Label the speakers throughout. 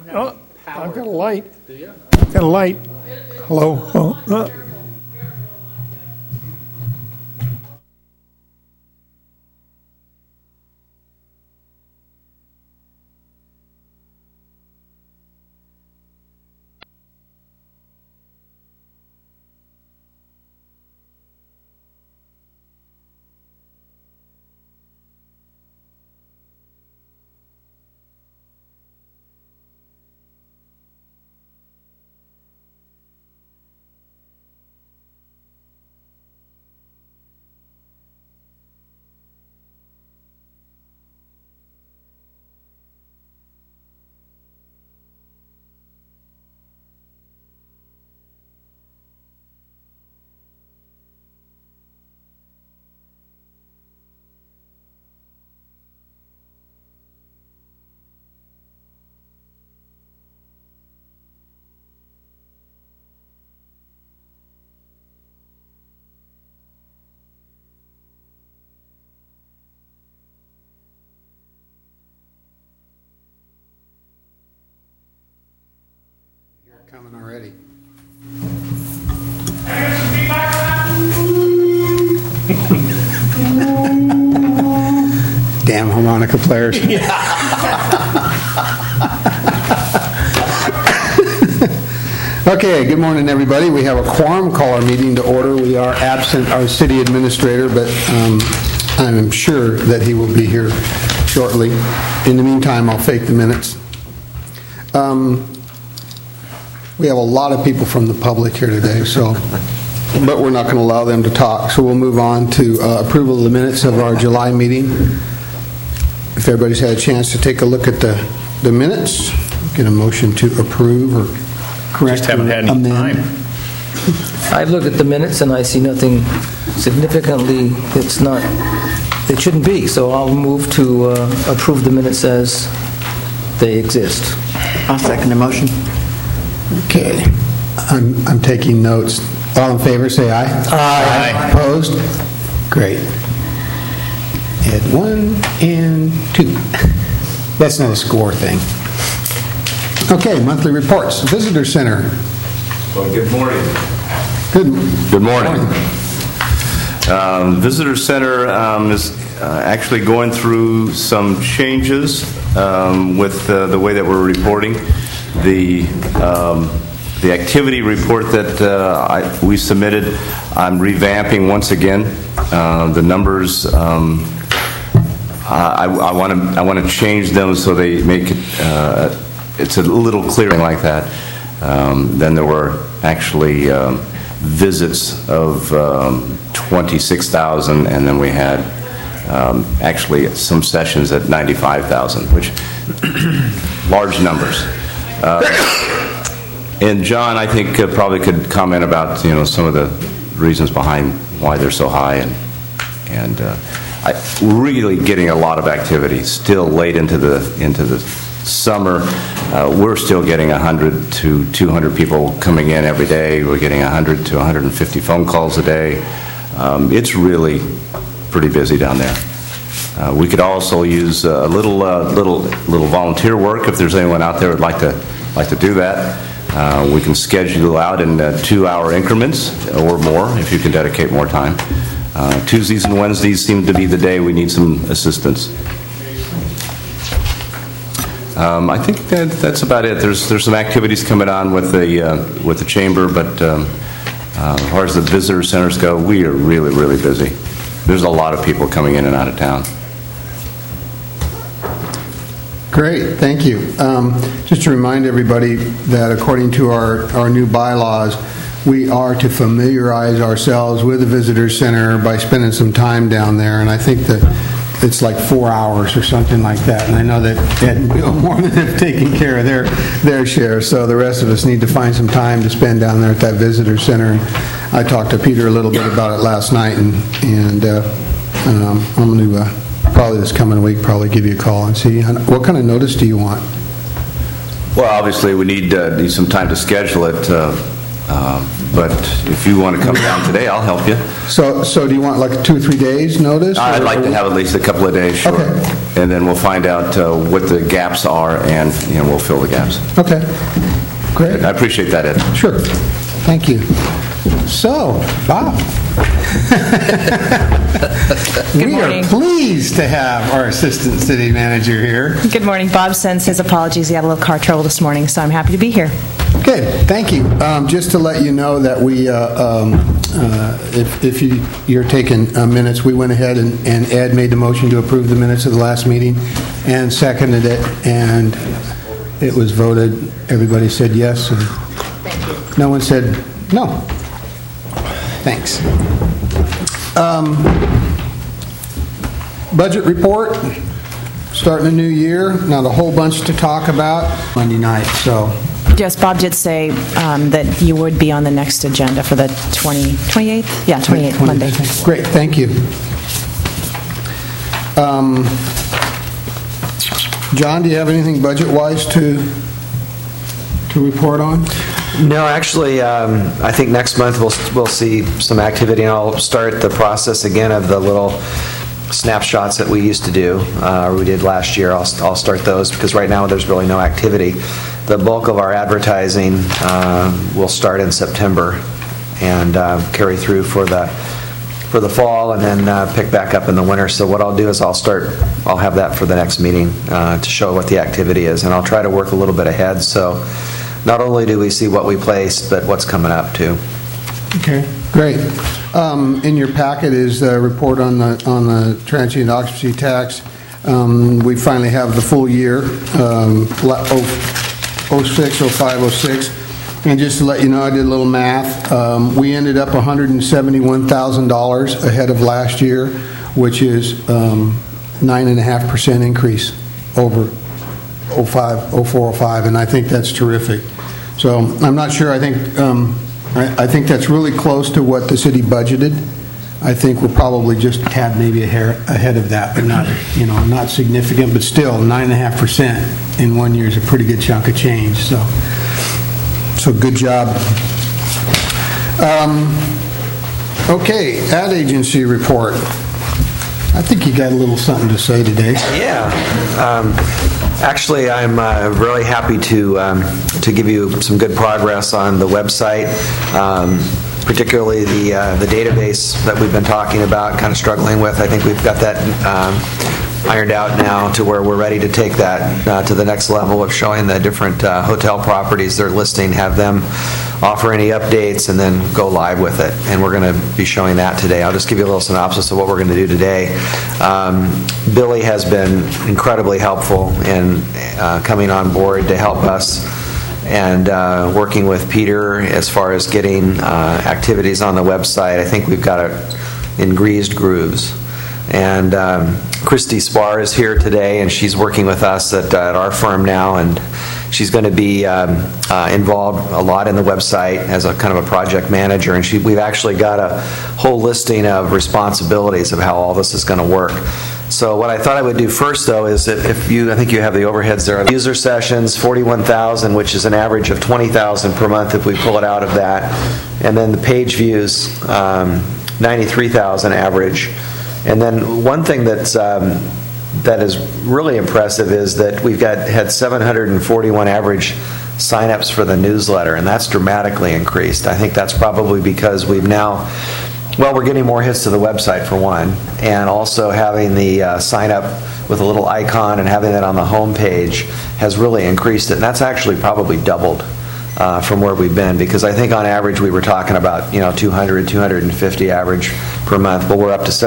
Speaker 1: Oh, I've got a light. Do you? I've got a light. Hello. Oh.
Speaker 2: Coming already. Damn harmonica players. Okay, good morning, everybody. We have a quorum. Call our meeting to order. We are absent our city administrator, but I'm sure that he will be here shortly. In the meantime, I'll fake the minutes. We have a lot of people from the public here today, but we're not going to allow them to talk. So we'll move on to approval of the minutes of our July meeting. If everybody's had a chance to take a look at the minutes, get a motion to approve or correct.
Speaker 1: Just haven't had any time.
Speaker 3: I've looked at the minutes and I see nothing significantly it shouldn't be. So I'll move to approve the minutes as they exist.
Speaker 4: I'll second the motion.
Speaker 2: Okay. I'm taking notes. All in favor, say aye.
Speaker 3: Aye.
Speaker 2: Opposed? Great. Add 1 and 2. That's not a score thing. Okay, monthly reports. Visitor Center.
Speaker 5: Well, good morning.
Speaker 2: Good morning.
Speaker 5: Visitor Center is actually going through some changes with the way that we're reporting. The activity report that we submitted, I'm revamping once again. The numbers, I want to change them so they make it, it's a little clearer like that. Then there were actually visits of 26,000, and then we had actually some sessions at 95,000, which large numbers. And John, I think, probably could comment about some of the reasons behind why they're so high, and really getting a lot of activity still late into the summer. We're still getting 100 to 200 people coming in every day. We're getting 100 to 150 phone calls a day. It's really pretty busy down there. We could also use a little volunteer work if there's anyone out there who'd like to do that. We can schedule out in 2-hour increments or more if you can dedicate more time. Tuesdays and Wednesdays seem to be the day we need some assistance. I think that's about it. There's some activities coming on with the chamber, but as far as the visitor centers go, we are really, really busy. There's a lot of people coming in and out of town.
Speaker 2: Great, thank you. Just to remind everybody that according to our new bylaws, we are to familiarize ourselves with the visitor center by spending some time down there, and I think that it's like 4 hours or something like that. And I know that Ed and Bill more than have taken care of their share, so the rest of us need to find some time to spend down there at that visitor center. And I talked to Peter a little bit about it last night, and I'm going to probably this coming week probably give you a call and see what kind of notice do you want.
Speaker 5: Well, obviously we need some time to schedule it. But if you want to come down today, I'll help you.
Speaker 2: So do you want like 2 or 3 days notice?
Speaker 5: I'd like to have at least a couple of days, sure.
Speaker 2: Okay.
Speaker 5: And then we'll find out what the gaps are, and we'll fill the gaps.
Speaker 2: Okay, great.
Speaker 5: I appreciate that, Ed.
Speaker 2: Sure, thank you. So, Bob. We
Speaker 4: morning.
Speaker 2: are pleased to have our Assistant City Manager here.
Speaker 4: Good morning. Bob sends his apologies. He had a little car trouble this morning, so I'm happy to be here.
Speaker 2: Okay, thank you. Just to let you know that we, if you're taking minutes, we went ahead and Ed made the motion to approve the minutes of the last meeting and seconded it, and it was voted. Everybody said yes, and no one said no. Thanks. Budget report, starting a new year. Not a whole bunch to talk about Monday night, so...
Speaker 4: Yes, Bob did say that you would be on the next agenda for the 28th? Yeah, 28th, Monday.
Speaker 2: Great, thank you. John, do you have anything budget-wise to report on?
Speaker 6: No, actually, I think next month we'll see some activity, and I'll start the process again of the little snapshots that we used to do, or we did last year. I'll start those because right now there's really no activity. The bulk of our advertising will start in September and carry through for the fall, and then pick back up in the winter. So what I'll do is I'll have that for the next meeting to show what the activity is, and I'll try to work a little bit ahead. So not only do we see what we placed, but what's coming up too.
Speaker 2: Okay, great. In your packet is the report on the transient occupancy tax. We finally have the full year, 06, 05, 06. And just to let you know, I did a little math. We ended up $171,000 ahead of last year, which is 9.5% increase over 04, 05, and I think that's terrific. So I'm not sure. I think that's really close to what the city budgeted. I think we're probably just a tad maybe ahead of that, but not significant. But still, 9.5% in 1 year is a pretty good chunk of change. So good job. Okay, ad agency report. I think you got a little something to say today.
Speaker 6: Yeah. Actually, I'm really happy to give you some good progress on the website, particularly the database that we've been talking about, kind of struggling with. I think we've got that ironed out now to where we're ready to take that to the next level of showing the different hotel properties they're listing, have them offer any updates, and then go live with it. And we're going to be showing that today. I'll just give you a little synopsis of what we're going to do today. Billy has been incredibly helpful in coming on board to help us and working with Peter as far as getting activities on the website. I think we've got it in greased grooves. And Christy Spar is here today, and she's working with us at our firm now, and she's going to be involved a lot in the website as a kind of a project manager, and we've actually got a whole listing of responsibilities of how all this is going to work. So what I thought I would do first, though, is I think you have the overheads there. User sessions, 41,000, which is an average of 20,000 per month if we pull it out of that. And then the page views, 93,000 average. And then one thing that is really impressive is that we've had 741 average sign-ups for the newsletter, and that's dramatically increased. I think that's probably because we're getting more hits to the website for one, and also having the sign-up with a little icon and having that on the home page has really increased it, and that's actually probably doubled from where we've been, because I think on average we were talking about 200, 250 average per month, but we're up to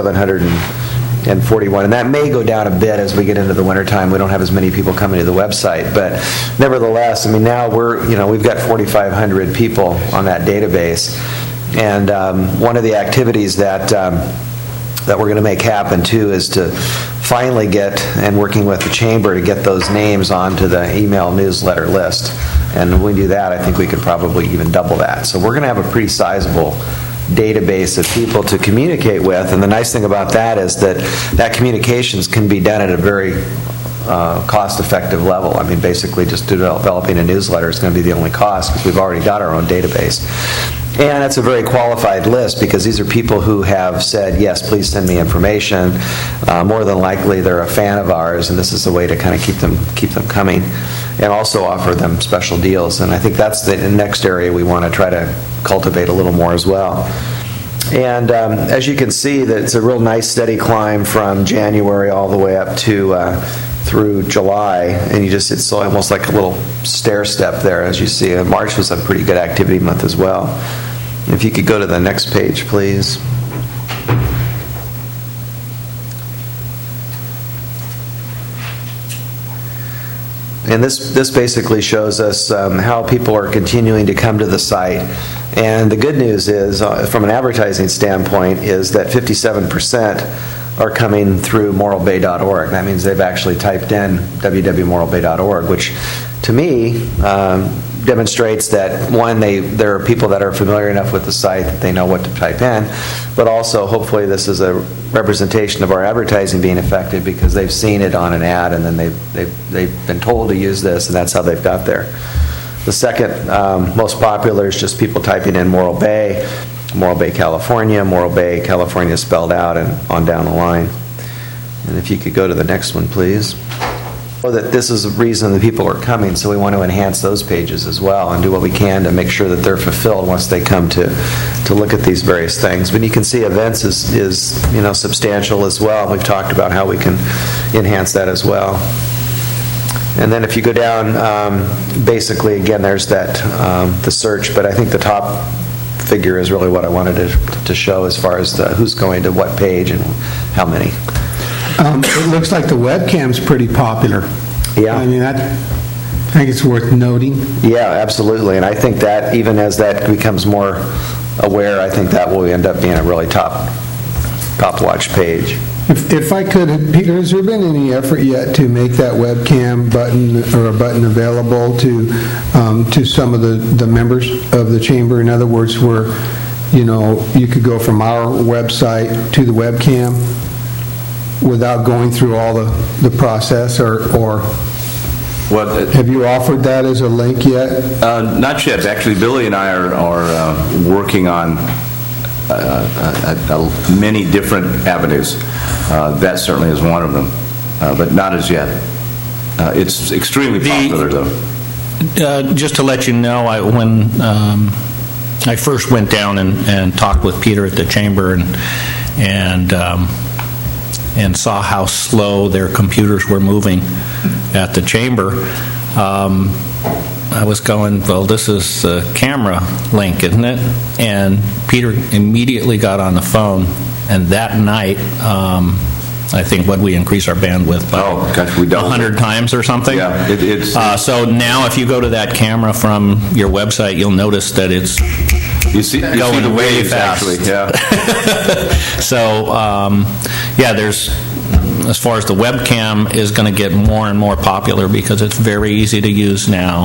Speaker 6: 741, and that may go down a bit as we get into the wintertime. We don't have as many people coming to the website, but nevertheless, I mean, now we've got 4,500 people on that database, and one of the activities that we're going to make happen too is to finally get, and working with the chamber, to get those names onto the email newsletter list. And when we do that, I think we could probably even double that. So we're going to have a pretty sizable database of people to communicate with, and the nice thing about that is that communications can be done at a very cost-effective level. I mean, basically just developing a newsletter is going to be the only cost because we've already got our own database. And it's a very qualified list because these are people who have said, yes, please send me information. More than likely, they're a fan of ours, and this is the way to kind of keep them coming, and also offer them special deals. And I think that's the next area we want to try to cultivate a little more as well. And as you can see, that it's a real nice steady climb from January all the way up to through July, and it's almost like a little stair step there, as you see. March was a pretty good activity month as well. If you could go to the next page, please. And this basically shows us how people are continuing to come to the site. And the good news is, from an advertising standpoint, is that 57% are coming through moralbay.org. That means they've actually typed in www.moralbay.org, which to me demonstrates that, one, there are people that are familiar enough with the site that they know what to type in, but also hopefully this is a representation of our advertising being effective because they've seen it on an ad and then they've been told to use this, and that's how they've got there. The second most popular is just people typing in Morro Bay, California, Morro Bay, California spelled out, and on down the line. And if you could go to the next one, please. That this is the reason that people are coming, so we want to enhance those pages as well and do what we can to make sure that they're fulfilled once they come to look at these various things. But you can see events is substantial as well. We've talked about how we can enhance that as well. And then if you go down, basically again there's that the search, but I think the top figure is really what I wanted to show as far as who's going to what page and how many.
Speaker 2: It looks like the webcam's pretty popular.
Speaker 6: Yeah.
Speaker 2: I mean, I think it's worth noting.
Speaker 6: Yeah, absolutely. And I think that even as that becomes more aware, I think that will end up being a really top watch page.
Speaker 2: If I could, Peter, has there been any effort yet to make that webcam button or a button available to some of the members of the chamber? In other words, where you could go from our website to the webcam without going through all the process, or have you offered that as a link yet?
Speaker 5: Not yet. Actually, Billy and I are working on many different avenues. That certainly is one of them, but not as yet. It's extremely popular, though.
Speaker 7: Just to let you know, when I first went down and talked with Peter at the chamber and saw how slow their computers were moving at the chamber, I was going, well, this is a camera link, isn't it? And Peter immediately got on the phone, and that night, I think, we increase our bandwidth by 100 times or something?
Speaker 5: Yeah, it's
Speaker 7: so now if you go to that camera from your website, you'll notice that it's going
Speaker 5: the
Speaker 7: way
Speaker 5: waves,
Speaker 7: fast.
Speaker 5: actually, yeah.
Speaker 7: So, there's, as far as the webcam is going to get more and more popular because it's very easy to use now.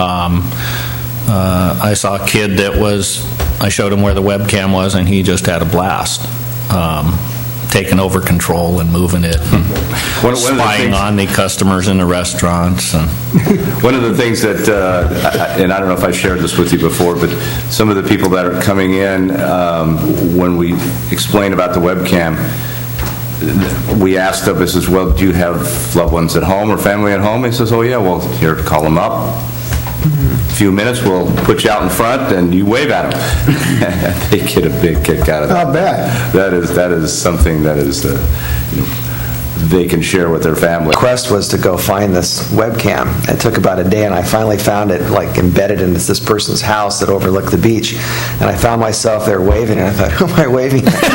Speaker 7: I saw a kid I showed him where the webcam was, and he just had a blast. Taking over control and moving it, and spying on the customers in the restaurants. And
Speaker 5: one of the things that, and I don't know if I shared this with you before, but some of the people that are coming in, when we explain about the webcam, we asked them, says, well, do you have loved ones at home or family at home? He says, oh yeah, well, here, call them up. A few minutes, we'll put you out in front and you wave at them. They get a big kick out of that.
Speaker 2: I'll bet.
Speaker 5: That is something that is they can share with their family.
Speaker 6: The quest was to go find this webcam. It took about a day, and I finally found it embedded in this person's house that overlooked the beach. And I found myself there waving, and I thought, who am I waving at?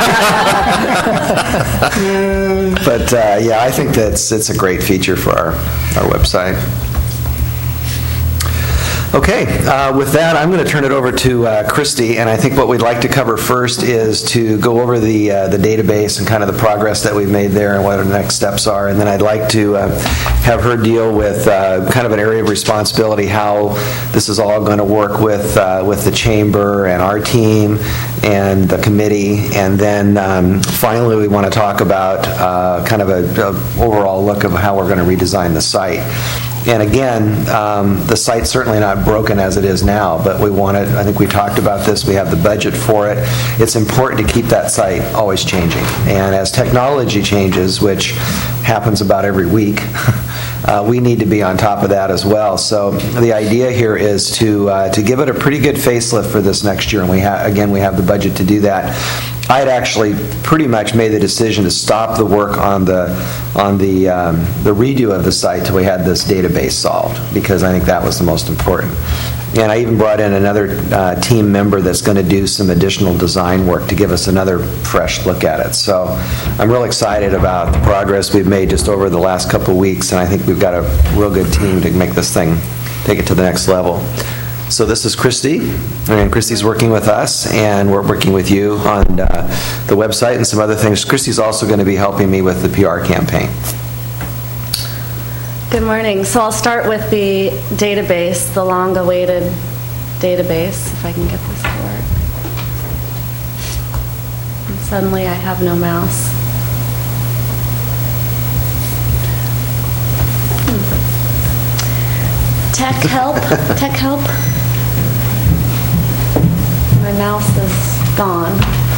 Speaker 6: But I think it's a great feature for our website. Okay, with that, I'm going to turn it over to Christy, and I think what we'd like to cover first is to go over the database and kind of the progress that we've made there and what our next steps are, and then I'd like to have her deal with kind of an area of responsibility, how this is all going to work with the chamber and our team and the committee, and then finally we want to talk about kind of an overall look of how we're going to redesign the site. And again, the site's certainly not broken as it is now, but we want it, I think we talked about this, we have the budget for it. It's important to keep that site always changing. And as technology changes, which happens about every week, we need to be on top of that as well. So the idea here is to give it a pretty good facelift for this next year, and we have the budget to do that. I had actually pretty much made the decision to stop the work on the redo of the site till we had this database solved, because I think that was the most important. And I even brought in another team member that's going to do some additional design work to give us another fresh look at it. So I'm real excited about the progress we've made just over the last couple of weeks, and I think we've got a real good team to make this thing, take it to the next level. So this is Christy, and Christy's working with us, and we're working with you on the website and some other things. Christy's also going to be helping me with the PR campaign.
Speaker 8: Good morning. So I'll start with the database, the long-awaited database, if I can get this to work. And suddenly I have no mouse. Tech help? Tech help? My mouse is gone.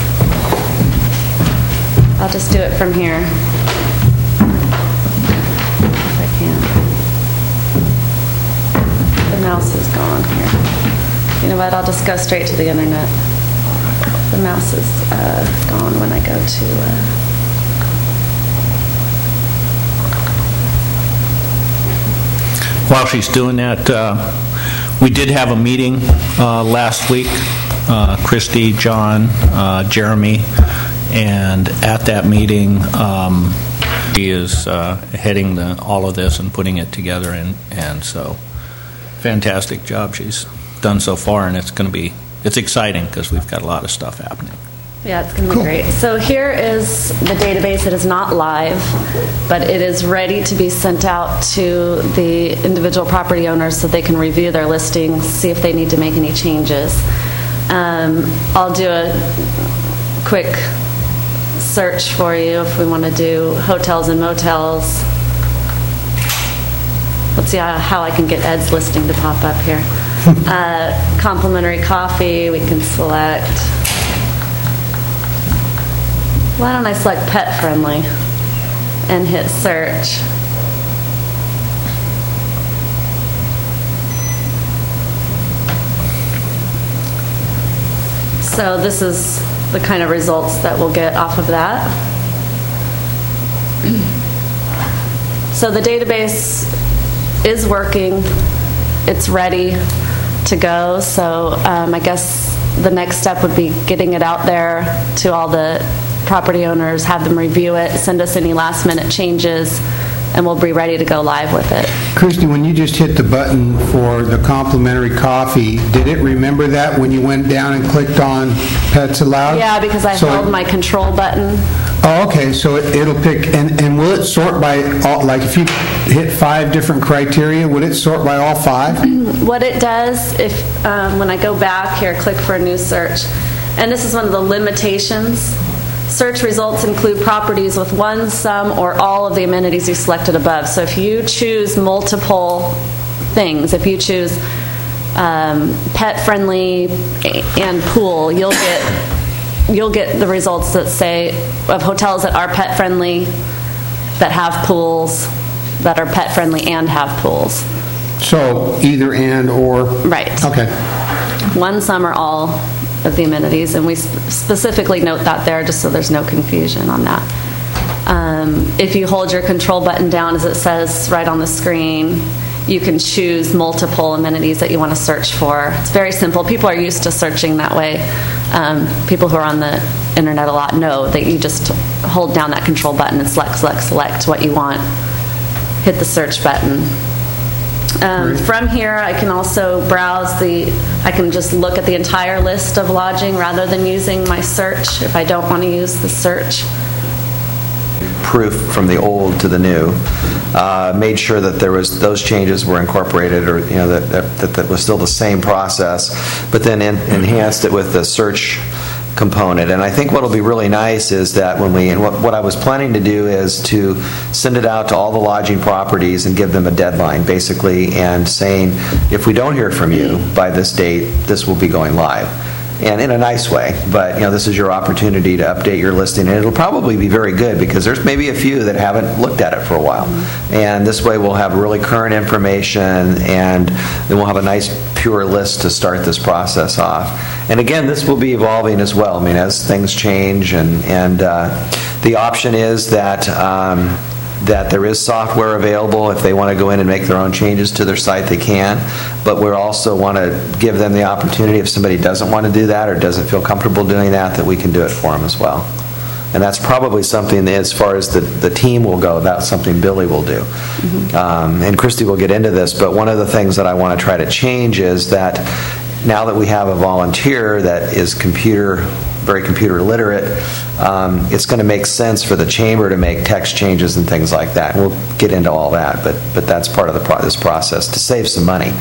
Speaker 8: I'll just do it from here. If I can. The mouse is gone here. You know what? I'll just go straight to the internet. The mouse is gone when I go to...
Speaker 7: While she's doing that, we did have a meeting last week, Christy, John, Jeremy, and at that meeting, he is heading all of this and putting it together, and so fantastic job she's done so far, and it's exciting because we've got a lot of stuff happening.
Speaker 8: Yeah, it's going to be great. So here is the database. It is not live, but it is ready to be sent out to the individual property owners so they can review their listings, see if they need to make any changes. I'll do a quick search for you if we want to do hotels and motels. Let's see how I can get Ed's listing to pop up here. Complimentary coffee, we can select. Why don't I select pet friendly and hit search? So this is the kind of results that we'll get off of that. So the database is working. It's ready to go. So I guess the next step would be getting it out there to all the property owners, have them review it, send us any last minute changes, and we'll be ready to go live with it.
Speaker 2: Christy, when you just hit the button for the complimentary coffee, did it remember that when you went down and clicked on Pets Allowed?
Speaker 8: Yeah, because I held my control button.
Speaker 2: Oh, okay, so it'll pick, and will it sort by, all, like if you hit 5 different criteria, would it sort by all 5?
Speaker 8: What it does, if when I go back here, click for a new search, and this is one of the limitations. Search results include properties with one, some, or all of the amenities you selected above. So if you choose multiple things, if you choose pet-friendly and pool, you'll get the results that say of hotels that are pet-friendly, that have pools, that are pet-friendly and have pools.
Speaker 2: So either and or?
Speaker 8: Right.
Speaker 2: Okay.
Speaker 8: One, some, or all of the amenities, and we specifically note that there just so there's no confusion on that. If you hold your control button down, as it says right on the screen, you can choose multiple amenities that you want to search for. It's very simple. People are used to searching that way. People who are on the internet a lot know that you just hold down that control button and select what you want. Hit the search button. From here, I can also I can just look at the entire list of lodging rather than using my search if I don't want to use the search.
Speaker 6: Proof from the old to the new, made sure that those changes were incorporated, or that was still the same process, but then enhanced it with the search component. And I think what will be really nice is that what I was planning to do is to send it out to all the lodging properties and give them a deadline, basically, and saying, if we don't hear from you by this date, this will be going live. And in a nice way, but this is your opportunity to update your listing, and it'll probably be very good because there's maybe a few that haven't looked at it for a while. And this way we'll have really current information, and then we'll have a nice pure list to start this process off. And again, this will be evolving as well. I mean, as things change, and the option is that there is software available. If they want to go in and make their own changes to their site, they can. But we also want to give them the opportunity, if somebody doesn't want to do that or doesn't feel comfortable doing that we can do it for them as well. And that's probably something, as far as the team will go, that's something Billy will do. And Christy will get into this, but one of the things that I want to try to change is that now that we have a volunteer that is very computer literate, it's going to make sense for the chamber to make text changes and things like that. And we'll get into all that, but that's part of this process to save some money.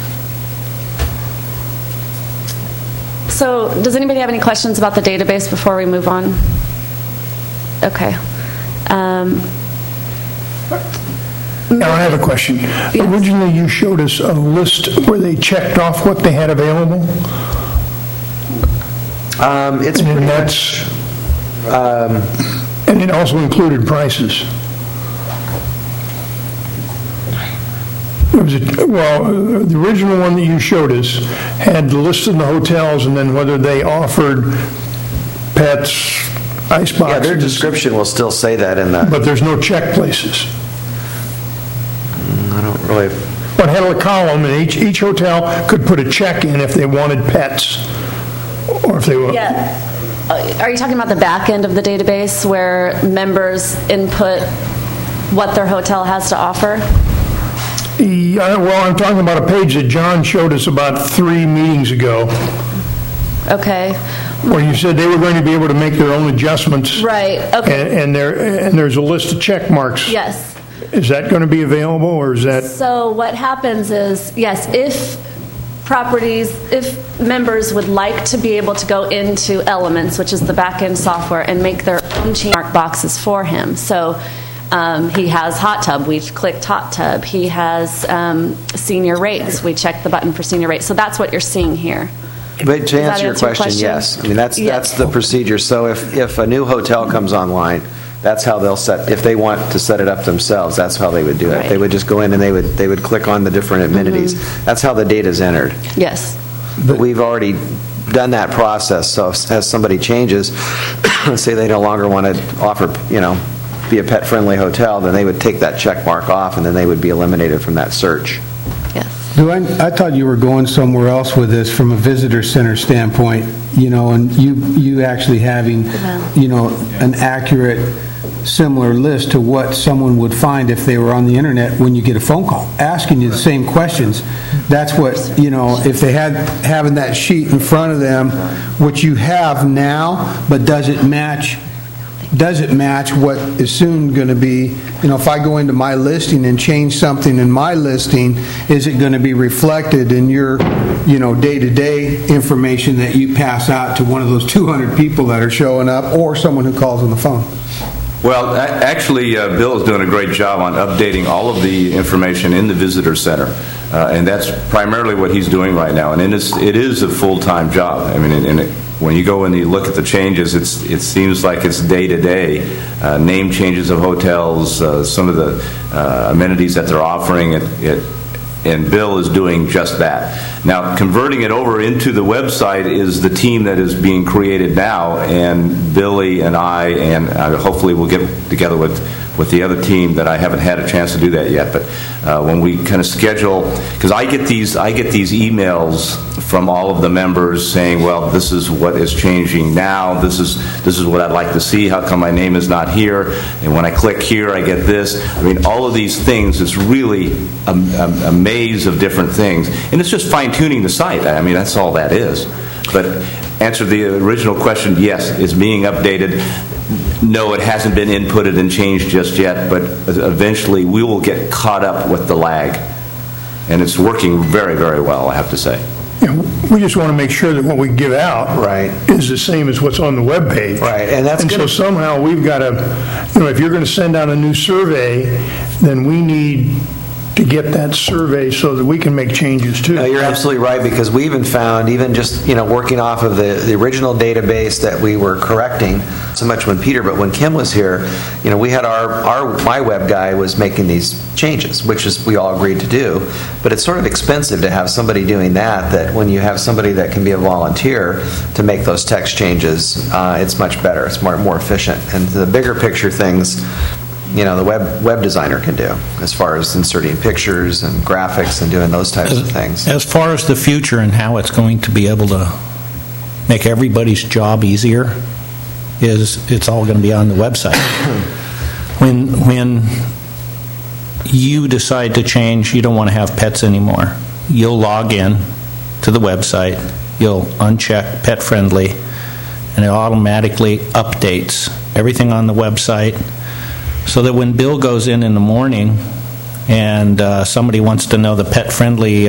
Speaker 8: So, does anybody have any questions about the database before we move on? Okay.
Speaker 1: Now, I have a question.
Speaker 8: Yes.
Speaker 1: Originally, you showed us a list where they checked off what they had available.
Speaker 6: It's
Speaker 1: And
Speaker 6: pretty
Speaker 1: that's,
Speaker 6: much...
Speaker 1: and it also included prices. The original one that you showed us had the list of the hotels and then whether they offered pets, ice boxes.
Speaker 6: Yeah, their description will still say that in the...
Speaker 1: But there's no check places.
Speaker 6: I don't really...
Speaker 1: But had a column, and each hotel could put a check in if they wanted pets, or if they were...
Speaker 8: Yeah. Are you talking about the back end of the database where members input what their hotel has to offer?
Speaker 1: Yeah, well, I'm talking about a page that John showed us about 3 meetings ago,
Speaker 8: Okay.
Speaker 1: where you said they were going to be able to make their own adjustments.
Speaker 8: Right, okay.
Speaker 1: And there's a list of check marks.
Speaker 8: Yes.
Speaker 1: Is that going to be available, or is that...
Speaker 8: So what happens is, yes, if members would like to be able to go into Elements, which is the back-end software, and make their own check mark boxes for him. So he has hot tub, we've clicked hot tub. He has senior rates, we check the button for senior rates. So that's what you're seeing here.
Speaker 6: But to answer your question, yes. I mean, that's the procedure. So if a new hotel comes online, that's how they'll set, if they want to set it up themselves, that's how they would do it.
Speaker 8: Right.
Speaker 6: They would just go in and they would click on the different amenities. That's how the data's entered.
Speaker 8: Yes.
Speaker 6: But we've already done that process, so as somebody changes, say they no longer want to offer, be a pet-friendly hotel, then they would take that check mark off and then they would be eliminated from that search.
Speaker 8: Yes.
Speaker 2: I thought you were going somewhere else with this from a visitor center standpoint, and you actually having, an accurate, similar list to what someone would find if they were on the internet when you get a phone call, asking you the same questions. That's what, if they had having that sheet in front of them, which you have now, but does it match what is soon going to be, if I go into my listing and change something in my listing, is it going to be reflected in your, day-to-day information that you pass out to one of those 200 people that are showing up or someone who calls on the phone?
Speaker 5: Well, actually, Bill is doing a great job on updating all of the information in the visitor center, and that's primarily what he's doing right now. And it is a full-time job. I mean, when you go and you look at the changes, it seems like it's day-to-day. Name changes of hotels, some of the amenities that they're offering, and Bill is doing just that. Now, converting it over into the website is the team that is being created now, and Billy and I, and hopefully we'll get together with the other team that I haven't had a chance to do that yet. But when we kind of schedule, because I get these emails from all of the members saying, well, this is what is changing now. This is what I'd like to see. How come my name is not here? And when I click here, I get this. I mean, all of these things. It's really a maze of different things, and it's just fine-tuning the site. I mean, that's all that is. But answer the original question: yes, it's being updated. No, it hasn't been inputted and changed just yet, but eventually we will get caught up with the lag. And it's working very, very well, I have to say.
Speaker 1: Yeah, we just want to make sure that what we give out is the same as what's on the webpage.
Speaker 6: Right, and
Speaker 1: so somehow we've got to, if you're going to send out a new survey, then we need to get that survey so that we can make changes too.
Speaker 6: No, you're absolutely right, because we even found, just working off of the original database that we were correcting, so much when Peter, but when Kim was here, we had my web guy was making these changes, which is we all agreed to do, but it's sort of expensive to have somebody doing that when you have somebody that can be a volunteer to make those text changes, it's much better, it's more efficient, and the bigger picture things, the web designer can do, as far as inserting pictures and graphics and doing those types of things.
Speaker 7: As far as the future and how it's going to be able to make everybody's job easier, it's all going to be on the website. When you decide to change, you don't want to have pets anymore, you'll log in to the website, you'll uncheck pet friendly, and it automatically updates everything on the website, so that when Bill goes in the morning and somebody wants to know the pet-friendly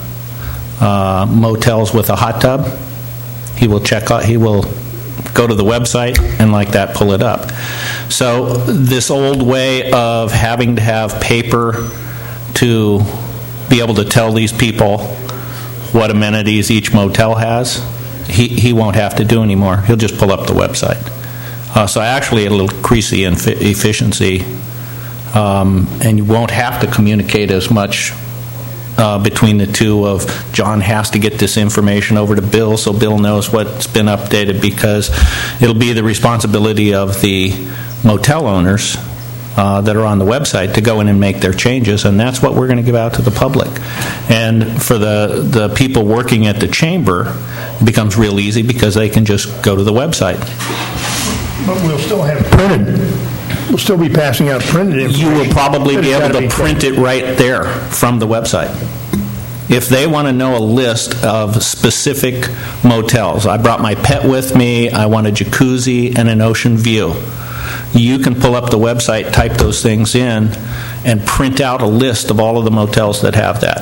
Speaker 7: motels with a hot tub, he will go to the website and like that pull it up. So this old way of having to have paper to be able to tell these people what amenities each motel has, he won't have to do anymore. He'll just pull up the website. So actually it'll increase the efficiency, and you won't have to communicate as much between the two of John has to get this information over to Bill so Bill knows what's been updated, because it'll be the responsibility of the motel owners that are on the website to go in and make their changes, and that's what we're going to give out to the public. And for the people working at the chamber, it becomes real easy because they can just go to the website.
Speaker 1: But we'll still have printed. We'll still be passing out printed information.
Speaker 7: You will probably be able to print it right there from the website. If they want to know a list of specific motels, I brought my pet with me, I want a jacuzzi and an ocean view. You can pull up the website, type those things in, and print out a list of all of the motels that have that.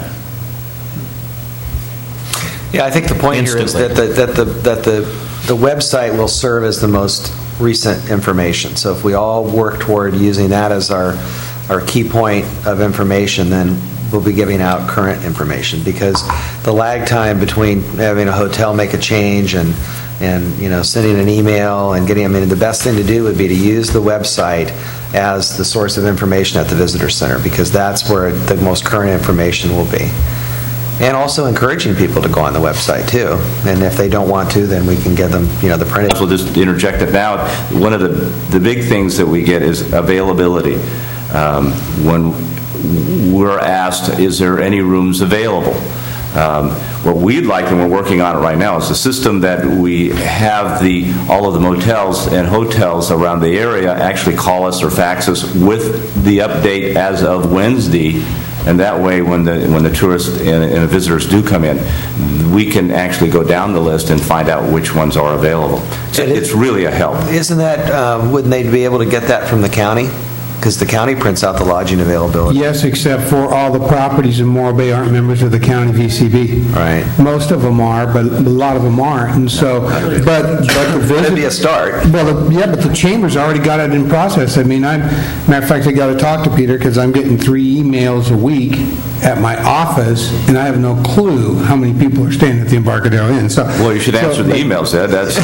Speaker 6: Yeah, I think the point here is that the website will serve as the most recent information. So if we all work toward using that as our key point of information, then we'll be giving out current information, because the lag time between having a hotel make a change and sending an email and getting, the best thing to do would be to use the website as the source of information at the visitor center, because that's where the most current information will be. And also encouraging people to go on the website too. And if they don't want to, then we can get them, the printed.
Speaker 5: I'll just interject it now. One of the big things that we get is availability. When we're asked, is there any rooms available? What we'd like, and we're working on it right now, is a system that we have all of the motels and hotels around the area actually call us or fax us with the update as of Wednesday. And that way, when the tourists and the visitors do come in, we can actually go down the list and find out which ones are available. It's really a help.
Speaker 6: Isn't that, wouldn't they be able to get that from the county? Because the county prints out the lodging availability.
Speaker 2: Yes, except for all the properties in Morro Bay aren't members of the county VCB.
Speaker 6: Right.
Speaker 2: Most of them are, but a lot of them aren't. And so, but the
Speaker 6: That'd be a start.
Speaker 2: Well, but the chamber's already got it in process. Matter of fact, I got to talk to Peter because I'm getting 3 emails a week at my office, and I have no clue how many people are staying at the Embarcadero Inn. So,
Speaker 5: Well, you should answer the emails, Ed. That's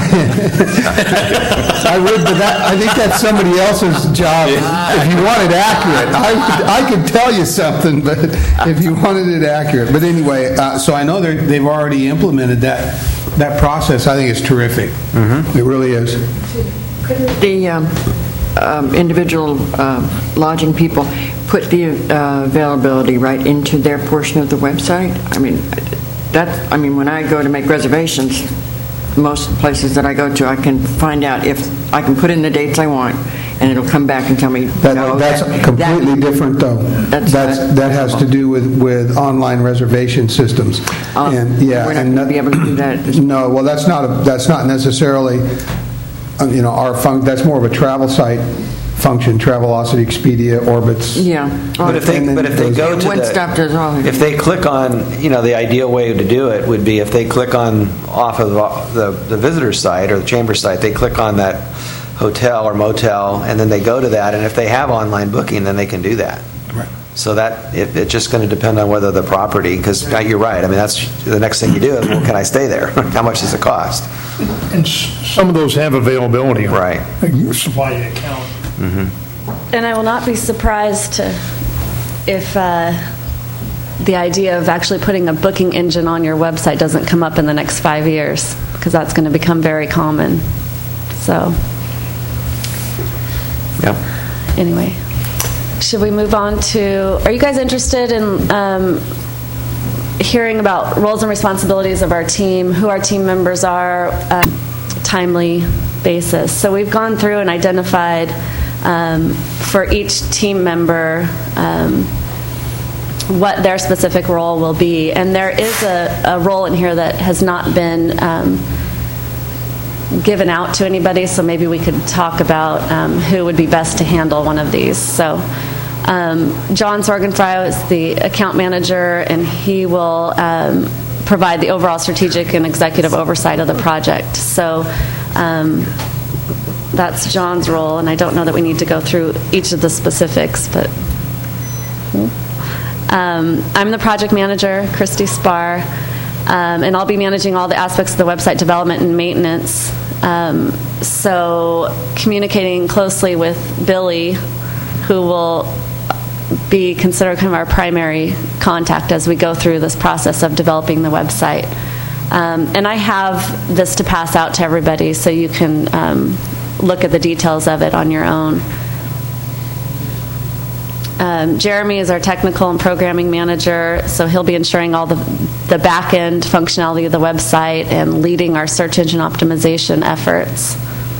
Speaker 2: I would, but I think that's somebody else's job. If you want it accurate, I could tell you something, but if you wanted it accurate. But anyway, so I know they've already implemented that process. I think it's terrific. Mm-hmm. It really is.
Speaker 9: The individual lodging people put the availability right into their portion of the website. I mean, when I go to make reservations, most places that I go to, I can find out if I can put in the dates I want, and it'll come back and tell me.
Speaker 2: That's completely different, though. That has to do with online reservation systems.
Speaker 9: And yeah, we're not going to be able to do that.
Speaker 2: No, well, that's not necessarily. Our that's more of a travel site function. Travelocity, Expedia, Orbitz.
Speaker 9: Yeah,
Speaker 6: but if they go to if they click on, the ideal way to do it would be if they click on off of the visitor site or the chamber site, they click on that hotel or motel, and then they go to that, and if they have online booking, then they can do that.
Speaker 2: Right.
Speaker 6: So that it's just going to depend on whether the property, because you're right. I mean, that's the next thing you do is, well, can I stay there? How much does it cost?
Speaker 1: And some of those have availability.
Speaker 6: Right.
Speaker 1: Like you supply an account.
Speaker 6: Mm-hmm.
Speaker 8: And I will not be surprised if the idea of actually putting a booking engine on your website doesn't come up in the next 5 years, because that's going to become very common. So,
Speaker 6: yeah.
Speaker 8: Anyway. Should we move on to, are you guys interested in hearing about roles and responsibilities of our team, who our team members are, timely basis? So we've gone through and identified for each team member what their specific role will be. And there is a role in here that has not been given out to anybody, so maybe we could talk about who would be best to handle one of these. So John Sorgenfrey is the account manager, and he will provide the overall strategic and executive oversight of the project. So that's John's role, and I don't know that we need to go through each of the specifics, but I'm the project manager, Christy Spar, and I'll be managing all the aspects of the website development and maintenance. So communicating closely with Billy, who will be considered kind of our primary contact as we go through this process of developing the website. And I have this to pass out to everybody so you can look at the details of it on your own. Jeremy is our technical and programming manager, so he'll be ensuring all the back-end functionality of the website and leading our search engine optimization efforts.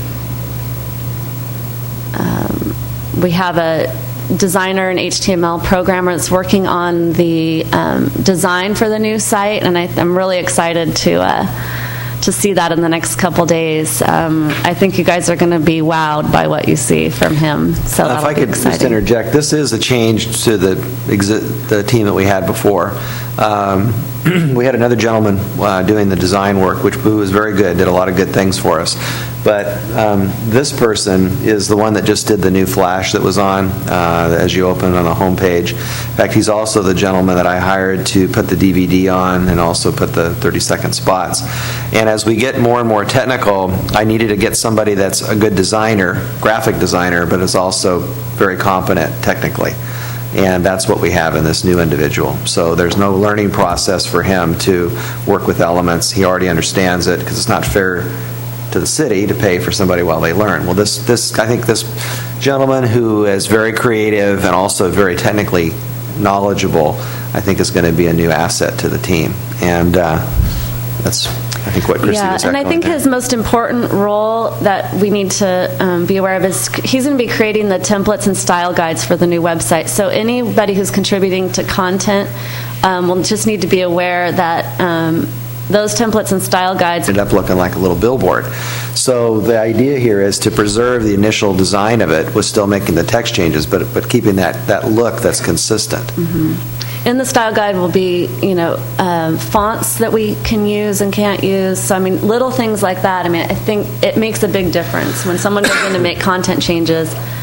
Speaker 8: We have a designer and HTML programmer that's working on the design for the new site, and I'm really excited to see that in the next couple days. I think you guys are going to be wowed by what you see from him. So
Speaker 6: if I could just interject, this is a change to the team that we had before. We had another gentleman doing the design work, who was very good, did a lot of good things for us. But this person is the one that just did the new flash that was on as you open on the home page. In fact, he's also the gentleman that I hired to put the DVD on and also put the 30-second spots. And as we get more and more technical, I needed to get somebody that's a good designer, graphic designer, but is also very competent technically. And that's what we have in this new individual. So there's no learning process for him to work with elements. He already understands it, because it's not fair to the city to pay for somebody while they learn. Well, I think this gentleman, who is very creative and also very technically knowledgeable, I think is going to be a new asset to the team. And that's, I think, what Christy was
Speaker 8: and I think his most important role that we need to be aware of is he's going to be creating the templates and style guides for the new website. So anybody who's contributing to content will just need to be aware that those templates and style guides
Speaker 6: ended up looking like a little billboard. So the idea here is to preserve the initial design of it with still making the text changes, but keeping that look that's consistent.
Speaker 8: Mm-hmm. In the style guide will be, fonts that we can use and can't use. So, little things like that. I think it makes a big difference when someone goes in to make content changes.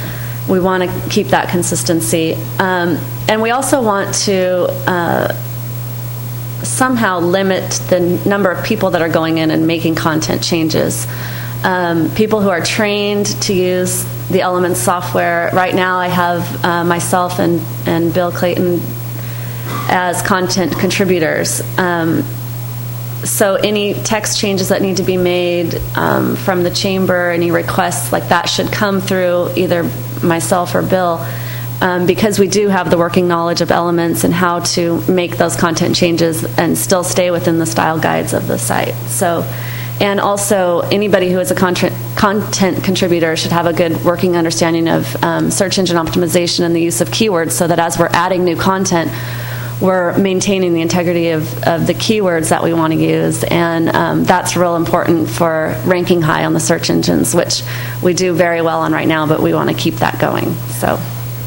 Speaker 8: we want to keep that consistency. And we also want to somehow limit the number of people that are going in and making content changes. People who are trained to use the Elements software. Right now I have myself and Bill Clayton as content contributors. So any text changes that need to be made from the chamber, any requests like that should come through either myself or Bill, because we do have the working knowledge of Elements and how to make those content changes and still stay within the style guides of the site. So, and also anybody who is a content contributor should have a good working understanding of search engine optimization and the use of keywords, so that as we're adding new content, we're maintaining the integrity of the keywords that we want to use, and that's real important for ranking high on the search engines, which we do very well on right now, but we want to keep that going. So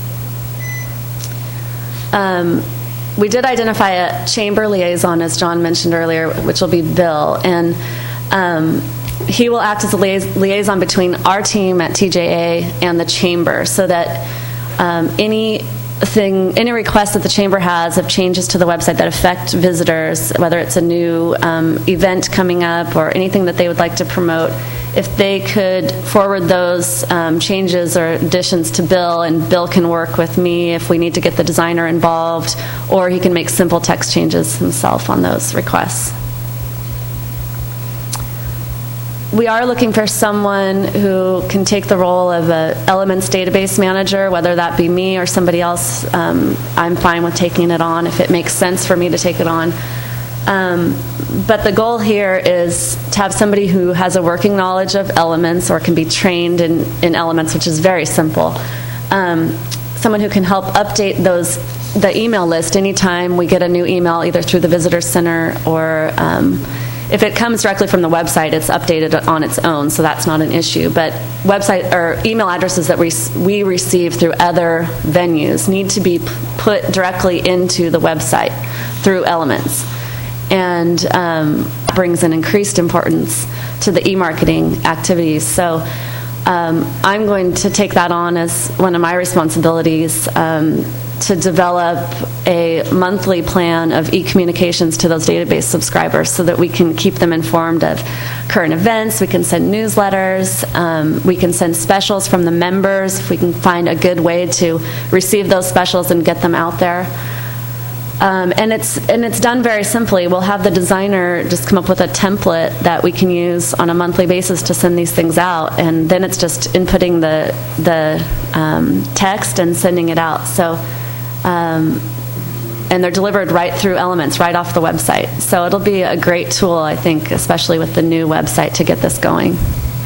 Speaker 8: we did identify a chamber liaison, as John mentioned earlier, which will be Bill, and he will act as a liaison between our team at TJA and the chamber, so that any request that the chamber has of changes to the website that affect visitors, whether it's a new event coming up or anything that they would like to promote, if they could forward those changes or additions to Bill, and Bill can work with me if we need to get the designer involved, or he can make simple text changes himself on those requests. We are looking for someone who can take the role of an Elements database manager, whether that be me or somebody else. I'm fine with taking it on if it makes sense for me to take it on. But the goal here is to have somebody who has a working knowledge of Elements or can be trained in Elements, which is very simple. Someone who can help update the email list anytime we get a new email, either through the Visitor Center or if it comes directly from the website, it's updated on its own, so that's not an issue. But website or email addresses that we receive through other venues need to be put directly into the website through Elements, and brings an increased importance to the e-marketing activities. So I'm going to take that on as one of my responsibilities, to develop a monthly plan of e-communications to those database subscribers, so that we can keep them informed of current events. We can send newsletters. We can send specials from the members if we can find a good way to receive those specials and get them out there. And it's done very simply. We'll have the designer just come up with a template that we can use on a monthly basis to send these things out, and then it's just inputting the text and sending it out. So, and they're delivered right through Elements, right off the website. So it'll be a great tool, I think, especially with the new website, to get this going.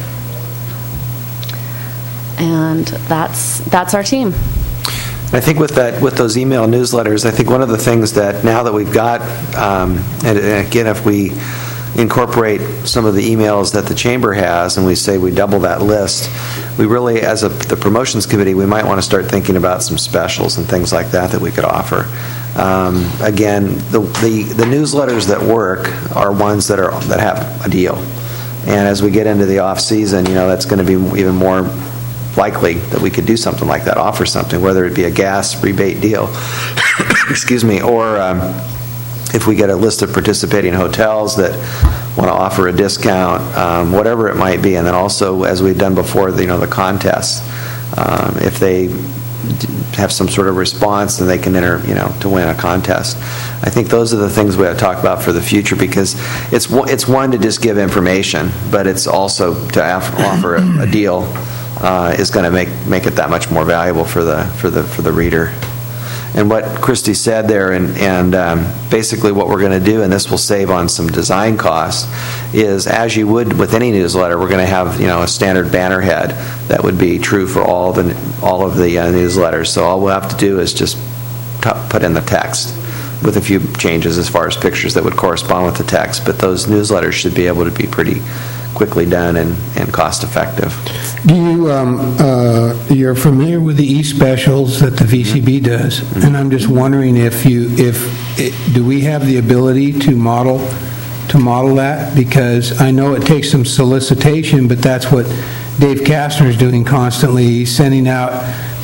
Speaker 8: And that's our team.
Speaker 6: I think with those email newsletters, I think one of the things that now that we've got, and again, if we incorporate some of the emails that the chamber has and we say we double that list, we really, as the promotions committee, we might want to start thinking about some specials and things like that we could offer. Again, the newsletters that work are ones that have a deal, and as we get into the off season, that's going to be even more likely that we could do something like that, offer something, whether it be a gas rebate deal, excuse me, or if we get a list of participating hotels that want to offer a discount, whatever it might be. And then also, as we've done before, the contests, if they have some sort of response, then they can enter, to win a contest. I think those are the things we have to talk about for the future, because it's one to just give information, but it's also to offer a deal is going to make it that much more valuable for the reader. And what Christy said there, and basically what we're going to do, and this will save on some design costs, is as you would with any newsletter, we're going to have a standard banner head that would be true for all of the newsletters. So all we'll have to do is just put in the text with a few changes as far as pictures that would correspond with the text. But those newsletters should be able to be pretty quickly done and cost effective.
Speaker 10: Do you're familiar with the e-specials that the VCB does, and I'm just wondering if do we have the ability to model that, because I know it takes some solicitation, but that's what Dave Kastner is doing constantly. He's sending out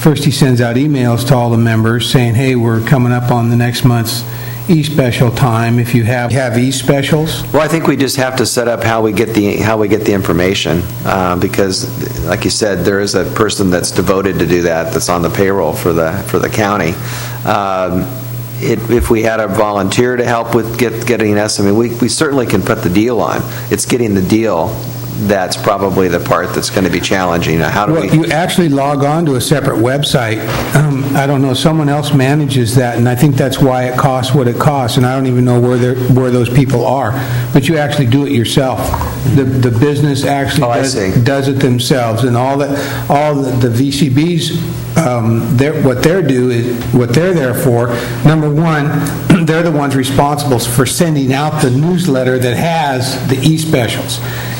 Speaker 10: first he sends out emails to all the members saying, hey, we're coming up on the next month's e-special time. If you have e-specials.
Speaker 6: Well, I think we just have to set up how we get the information, because, like you said, there is a person that's devoted to do that, that's on the payroll for the county. If we had a volunteer to help with getting us, I mean, we certainly can put the deal on. It's getting the deal that's probably the part that's going to be challenging. How do we...
Speaker 10: You actually log on to a separate website. I don't know, someone else manages that, and I think that's why it costs what it costs, and I don't even know where those people are. But you actually do it yourself. The business actually does it themselves, and all the VCBs, what they're there for, number one, they're the ones responsible for sending out the newsletter that has the e-specials.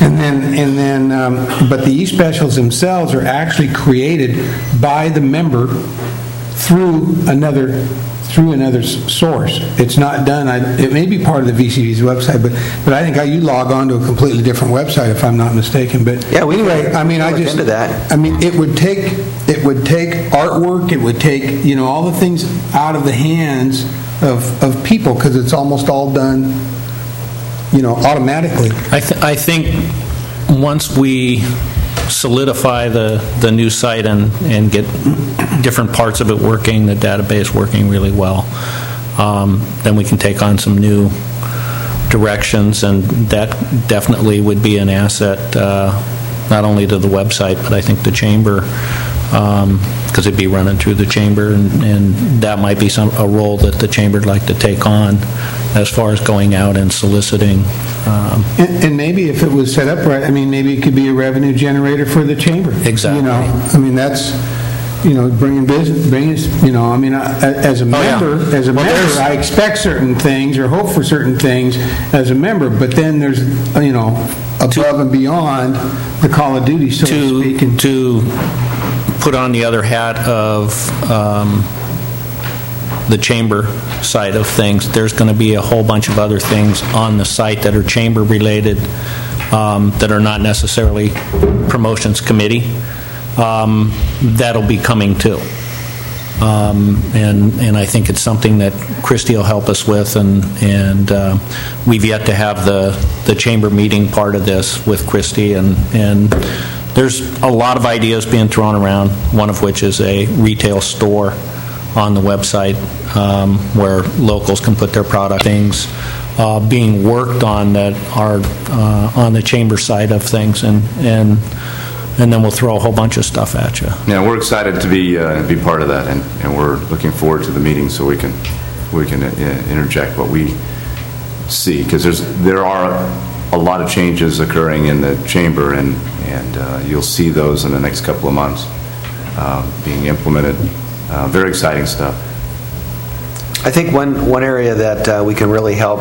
Speaker 10: But the e-specials themselves are actually created by the member through another source. It's not done. It may be part of the VCB's website, but I think you log on to a completely different website, if I'm not mistaken. But
Speaker 6: yeah,
Speaker 10: anyway, I mean,
Speaker 6: look into that.
Speaker 10: I mean, it would take artwork. It would take all the things out of the hands of people, because it's almost all done automatically.
Speaker 7: I think once we solidify the new site and get different parts of it working, the database working really well, then we can take on some new directions, and that definitely would be an asset, not only to the website, but I think the chamber, because it'd be running through the chamber, and that might be a role that the chamber would like to take on as far as going out and soliciting.
Speaker 10: And maybe if it was set up right, I mean, maybe it could be a revenue generator for the chamber.
Speaker 7: Exactly.
Speaker 10: I mean, that's, bringing business, I mean, as a member, I expect certain things or hope for certain things as a member, but then there's, above and beyond the Call of Duty, so to speak. And
Speaker 7: to put on the other hat of the chamber side of things, there's going to be a whole bunch of other things on the site that are chamber related, that are not necessarily promotions committee, that'll be coming too. And I think it's something that Christy will help us with, and we've yet to have the chamber meeting part of this with Christy, and there's a lot of ideas being thrown around, one of which is a retail store on the website, where locals can put their product. Things being worked on that are on the chamber side of things, and then we'll throw a whole bunch of stuff at you.
Speaker 5: Yeah, we're excited to be part of that, and we're looking forward to the meeting so we can interject what we see, because there are a lot of changes occurring in the chamber, and you'll see those in the next couple of months being implemented. Very exciting stuff.
Speaker 6: I think one area that we can really help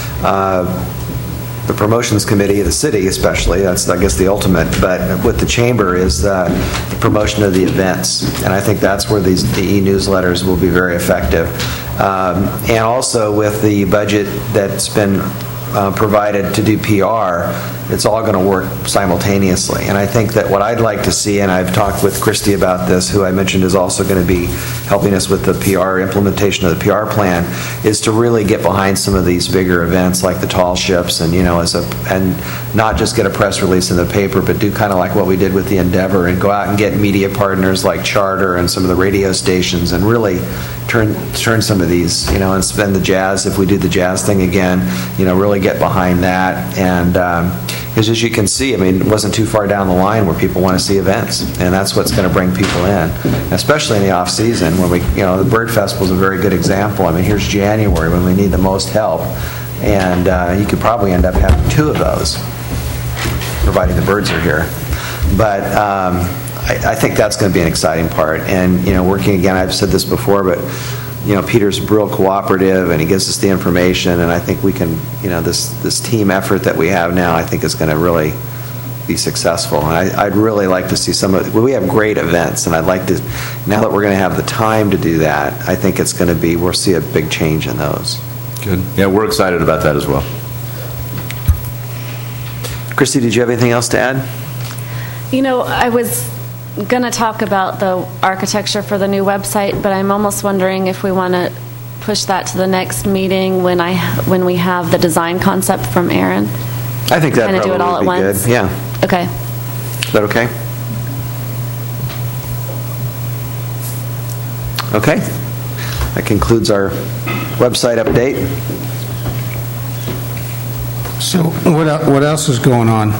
Speaker 6: the promotions committee of the city, especially, that's, I guess, the ultimate, but with the chamber, is the promotion of the events. And I think that's where the e-newsletters will be very effective. And also with the budget that's been provided to do PR, it's all going to work simultaneously. And I think that what I'd like to see, and I've talked with Christy about this, who I mentioned is also going to be helping us with the PR implementation of the PR plan, is to really get behind some of these bigger events like the tall ships, and and not just get a press release in the paper, but do kind of like what we did with the Endeavor, and go out and get media partners like Charter and some of the radio stations, and really turn some of these, and spend the jazz, if we do the jazz thing again, really get behind that. And because as you can see, I mean, it wasn't too far down the line where people want to see events, and that's what's going to bring people in, especially in the off season when the Bird Festival is a very good example. I mean, here's January when we need the most help, and you could probably end up having 2 of those, providing the birds are here. But I think that's going to be an exciting part, and working again, I've said this before, but Peter's real cooperative, and he gives us the information, and I think we can, this team effort that we have now, I think is going to really be successful. And I'd really like to see we have great events, and I'd like to, now that we're going to have the time to do that, I think it's going to be, we'll see a big change in those.
Speaker 5: Good. Yeah, we're excited about that as well.
Speaker 6: Christy, did you have anything else to add?
Speaker 8: I was going to talk about the architecture for the new website, but I'm almost wondering if we want to push that to the next meeting when we have the design concept from Aaron.
Speaker 6: I think that
Speaker 8: Kind of do it all at
Speaker 6: probably would be
Speaker 8: once?
Speaker 6: good. Yeah.
Speaker 8: Okay.
Speaker 6: Is that okay? Okay. That concludes our website update.
Speaker 10: So what else is going on?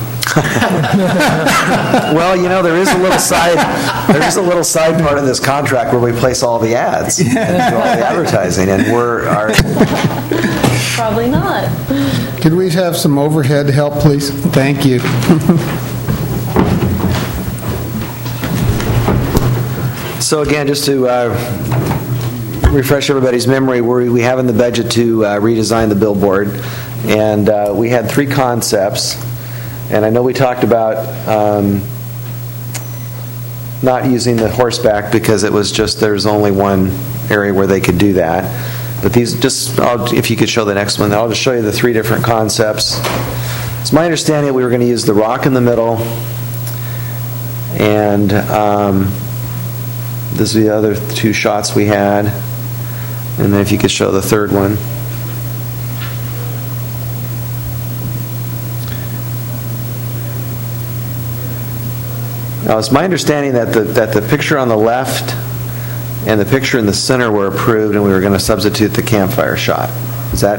Speaker 6: Well, there is a little side part of this contract where we place all the ads and do all the advertising, and
Speaker 8: Probably not.
Speaker 2: Could we have some overhead help, please? Thank you.
Speaker 6: So again, just to refresh everybody's memory, we have in the budget to redesign the billboard, and we had 3 concepts, and I know we talked about not using the horseback because it was just there's only one area where they could do that. But these, if you could show the next one, I'll just show you the 3 different concepts. It's my understanding that we were going to use the rock in the middle, and this is the other 2 shots we had. And then if you could show the third one. Now, it's my understanding that the picture on the left and the picture in the center were approved, and we were going to substitute the campfire shot. Is that,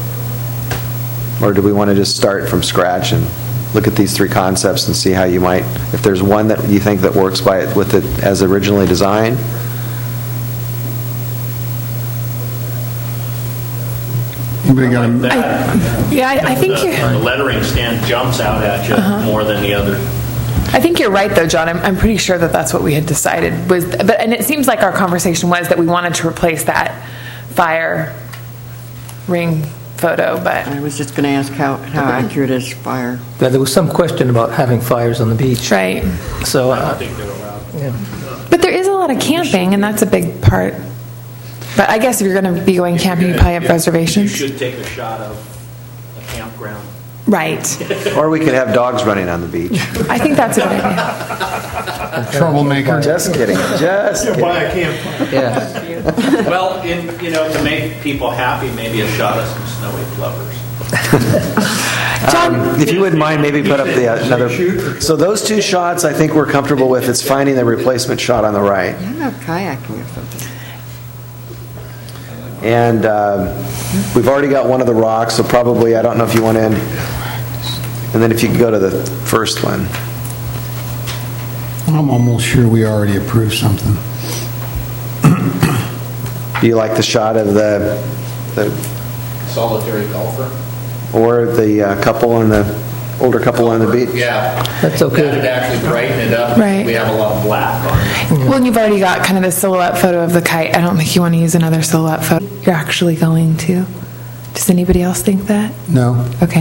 Speaker 6: or do we want to just start from scratch and look at these 3 concepts and see how you might, if there's one that you think that works with it as originally designed?
Speaker 2: Anybody got a...
Speaker 11: I think
Speaker 7: the lettering stand jumps out at you more than the other.
Speaker 11: I think you're right, though, John. I'm pretty sure that's what we had decided and it seems like our conversation was that we wanted to replace that fire ring photo, but
Speaker 9: I was just going to ask how accurate is fire.
Speaker 3: Yeah, there was some question about having fires on the beach.
Speaker 11: right.
Speaker 3: So,
Speaker 7: I don't think they're allowed.
Speaker 3: yeah.
Speaker 11: But there is a lot of camping, and that's a big part. But I guess if you're going to be going camping, you probably have
Speaker 7: You
Speaker 11: reservations.
Speaker 7: should take a shot of a campground.
Speaker 11: Right.
Speaker 6: Or we could have dogs running on the beach.
Speaker 11: I think that's a good idea.
Speaker 2: Troublemaker.
Speaker 6: Just kidding. Just kidding.
Speaker 3: Yeah.
Speaker 7: Well, to make people happy, maybe a shot of some snowy plovers.
Speaker 11: John,
Speaker 6: If you wouldn't mind, maybe put up the another. So those 2 shots, I think we're comfortable with. It's finding the replacement shot on the right.
Speaker 9: I don't know, kayaking or something.
Speaker 6: And we've already got one of the rocks, so probably, I don't know if you want to end. And then if you could go to the first one.
Speaker 2: I'm almost sure we already approved something.
Speaker 6: Do you like the shot of the
Speaker 7: Solitary golfer.
Speaker 6: or the couple on the older couple on the beach?
Speaker 7: Yeah.
Speaker 3: That's okay.
Speaker 7: That would actually brighten it up.
Speaker 11: Right.
Speaker 7: We have a lot of black on it.
Speaker 11: well, and you've already got kind of the silhouette photo of the kite. I don't think you want to use another silhouette photo. You're actually going to. Does anybody else think that?
Speaker 2: No.
Speaker 11: Okay.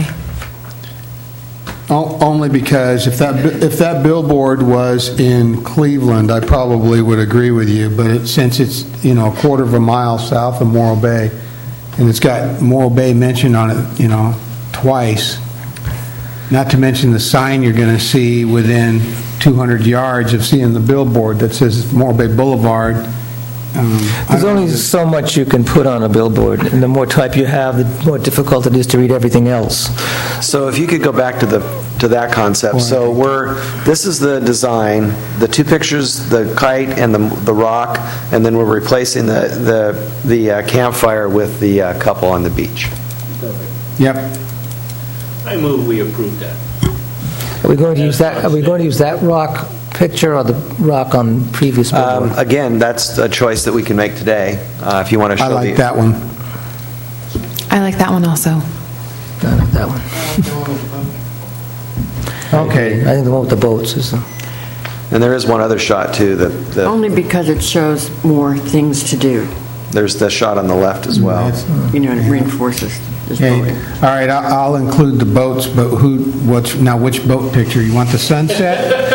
Speaker 2: Only because if that billboard was in Cleveland, I probably would agree with you. But since it's a quarter of a mile south of Morro Bay, and it's got Morro Bay mentioned on it, twice. Not to mention the sign you're going to see within 200 yards of seeing the billboard that says Morro Bay Boulevard.
Speaker 3: There's only so much you can put on a billboard, and the more type you have, the more difficult it is to read everything else.
Speaker 6: So if you could go back to that concept. So this is the design, the 2 pictures, the kite and the rock, and then we're replacing the campfire with the couple on the beach.
Speaker 2: Yep.
Speaker 7: I move we approve that.
Speaker 3: Are we going to use that? Are we going to use that rock picture or the rock on previous billboard?
Speaker 6: Again, that's a choice that we can make today. If you want to show
Speaker 2: I like that one.
Speaker 11: I like that one also.
Speaker 3: I like that one.
Speaker 2: Okay.
Speaker 3: I think the one with the boats is.
Speaker 6: And there is one other shot too.
Speaker 9: Only because it shows more things to do.
Speaker 6: There's the shot on the left as well.
Speaker 9: It reinforces this
Speaker 2: Okay.
Speaker 9: building.
Speaker 2: All right. I'll include the boats, but which boat picture? You want the sunset?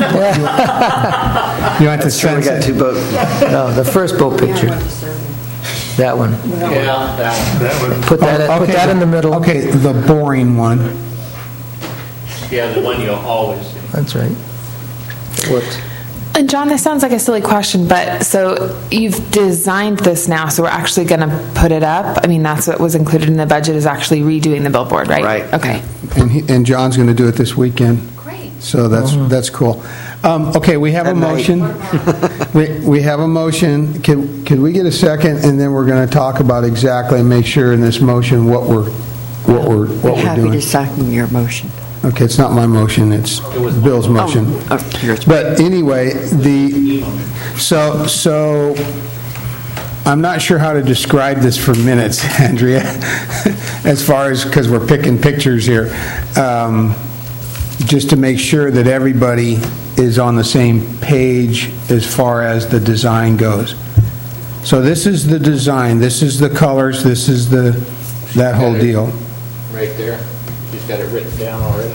Speaker 2: You want the
Speaker 6: Sure, we got
Speaker 2: sunset?
Speaker 6: 2 boats.
Speaker 3: No, the first boat picture. That one.
Speaker 7: Yeah, that one.
Speaker 3: Put that in the middle.
Speaker 2: Okay, the boring one.
Speaker 7: Yeah, the one you'll always see.
Speaker 3: That's right. It works.
Speaker 11: And John, this sounds like a silly question, but so you've designed this now, so we're actually going to put it up? I mean, that's what was included in the budget, is actually redoing the billboard, right?
Speaker 6: Right.
Speaker 11: Okay.
Speaker 2: And John's going to do it this weekend.
Speaker 8: Great.
Speaker 2: So that's cool. Okay, we have a motion. We have a motion. Could we get a second, and then we're going to talk about exactly, make sure in this motion what we're
Speaker 9: Happy
Speaker 2: doing.
Speaker 9: to second your motion.
Speaker 2: Okay, it's not my motion, it's Bill's motion.
Speaker 9: Yours.
Speaker 2: But anyway, so I'm not sure how to describe this for minutes, Andrea, as far as, because we're picking pictures here, just to make sure that everybody is on the same page as far as the design goes. So this is the design, this is the colors, this is that whole deal.
Speaker 7: Right there. She's got it written down already.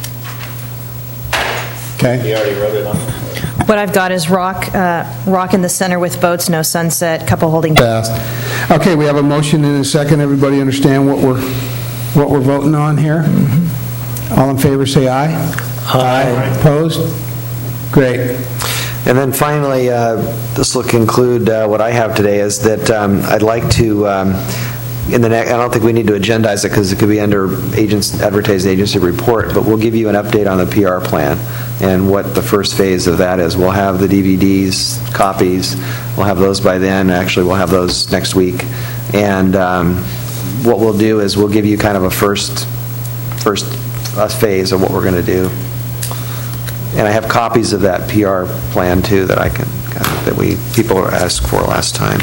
Speaker 2: Okay.
Speaker 7: You already wrote it on.
Speaker 4: What I've got is rock in the center with boats, no sunset, couple holding.
Speaker 2: Fast. Okay, we have a motion and a second. Everybody understand what we're voting on here? All in favor, say aye. Aye. Opposed? Great.
Speaker 6: And then finally, this will conclude what I have today, is that I'd like to, in the next, I don't think we need to agendize it because it could be under advertised agency report, but we'll give you an update on the PR plan and what the first phase of that is. We'll have the DVDs, copies, we'll have those by then. Actually, we'll have those next week. And what we'll do is we'll give you kind of a first phase of what we're going to do. And I have copies of that PR plan too that people asked for last time.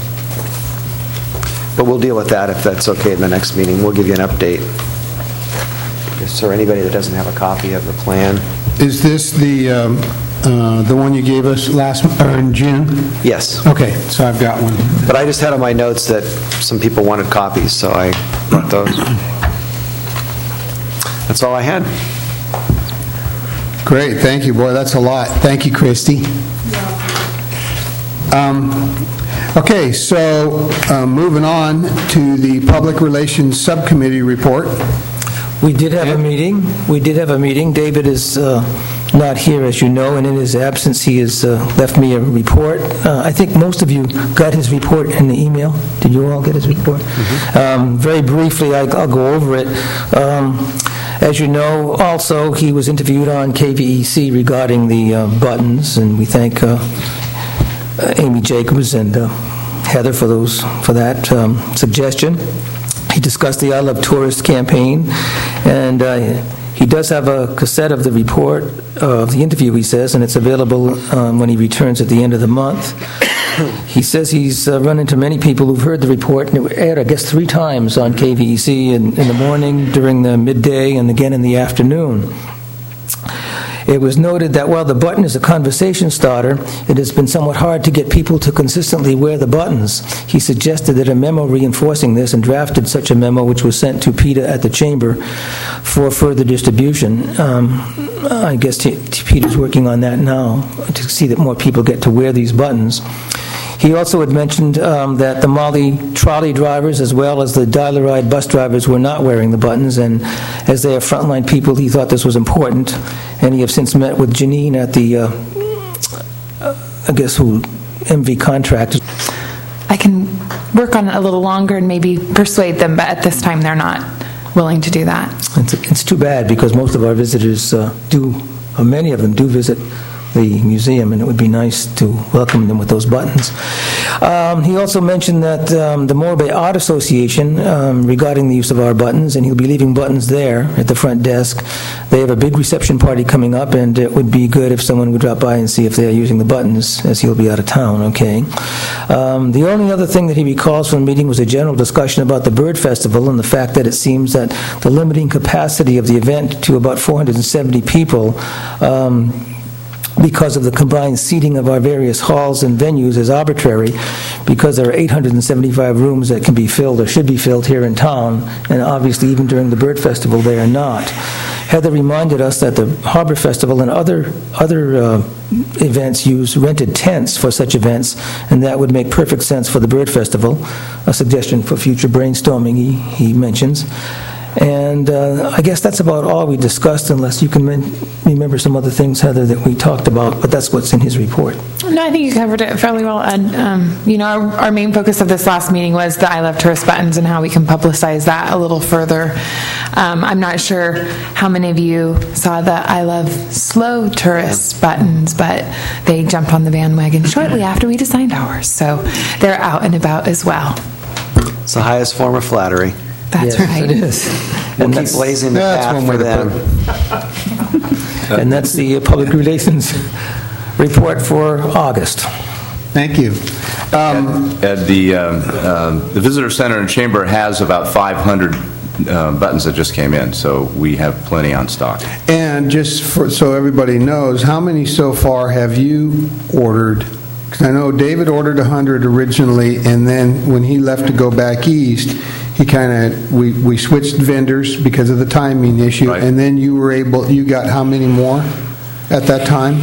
Speaker 6: But we'll deal with that if that's okay in the next meeting. We'll give you an update. Is there anybody that doesn't have a copy of the plan?
Speaker 2: Is this the one you gave us in June?
Speaker 6: Yes.
Speaker 2: Okay, so I've got one.
Speaker 6: But I just had on my notes that some people wanted copies, so I brought those. That's all I had.
Speaker 2: Great, thank you. Boy, that's a lot. Thank you, Christy. Okay, so moving on to the Public Relations Subcommittee report.
Speaker 3: We did have a meeting. David is not here, as you know, and in his absence, he has left me a report. I think most of you got his report in the email. Did you all get his report? Very briefly, I'll go over it. As you know, also, he was interviewed on KVEC regarding the buttons, and we thank Amy Jacobs and Heather for that suggestion. He discussed the I Love Tourist campaign, and he does have a cassette of the report of the interview, he says, and it's available when he returns at the end of the month. He says he's run into many people who've heard the report, and it aired, I guess, 3 times on KVEC in the morning, during the midday, and again in the afternoon. It was noted that while the button is a conversation starter, it has been somewhat hard to get people to consistently wear the buttons. He suggested that a memo reinforcing this, and drafted such a memo, which was sent to PETA at the Chamber for further distribution. I guess PETA's working on that now to see that more people get to wear these buttons. He also had mentioned that the Molly trolley drivers, as well as the Dial-A-Ride bus drivers, were not wearing the buttons, and as they are frontline people, he thought this was important. And he has since met with Janine at the, MV Contract.
Speaker 11: I can work on it a little longer and maybe persuade them, but at this time they're not willing to do that.
Speaker 3: It's too bad, because most of our visitors many of them do visit the museum, and it would be nice to welcome them with those buttons. He also mentioned that the Morro Art Association, regarding the use of our buttons, and he'll be leaving buttons there at the front desk. They have a big reception party coming up, and it would be good if someone would drop by and see if they're using the buttons, as he'll be out of town, okay? The only other thing that he recalls from the meeting was a general discussion about the Bird Festival, and the fact that it seems that the limiting capacity of the event to about 470 people because of the combined seating of our various halls and venues is arbitrary, because there are 875 rooms that can be filled or should be filled here in town, and obviously even during the Bird Festival they are not. Heather reminded us that the Harbor Festival and other events use rented tents for such events, and that would make perfect sense for the Bird Festival, a suggestion for future brainstorming he mentions. And I guess that's about all we discussed, unless you can remember some other things, Heather, that we talked about, but that's what's in his report.
Speaker 11: No, I think you covered it fairly well, Ed. Our main focus of this last meeting was the I Love Tourist buttons and how we can publicize that a little further. I'm not sure how many of you saw the I Love Slow Tourist buttons, but they jumped on the bandwagon shortly after we designed ours, so they're out and about as well.
Speaker 6: It's the highest form of flattery.
Speaker 11: That's
Speaker 3: Yes,
Speaker 11: right.
Speaker 3: it is.
Speaker 6: We'll
Speaker 3: And
Speaker 6: keep blazing the path for them.
Speaker 3: And that's the public relations report for August.
Speaker 2: Thank you.
Speaker 5: Ed, the Visitor Center and Chamber has about 500 buttons that just came in, so we have plenty on stock.
Speaker 2: And just so everybody knows, how many so far have you ordered? Because I know David ordered 100 originally, and then when he left to go back east, he we switched vendors because of the timing issue,
Speaker 5: Right.
Speaker 2: and then you got how many more at that time?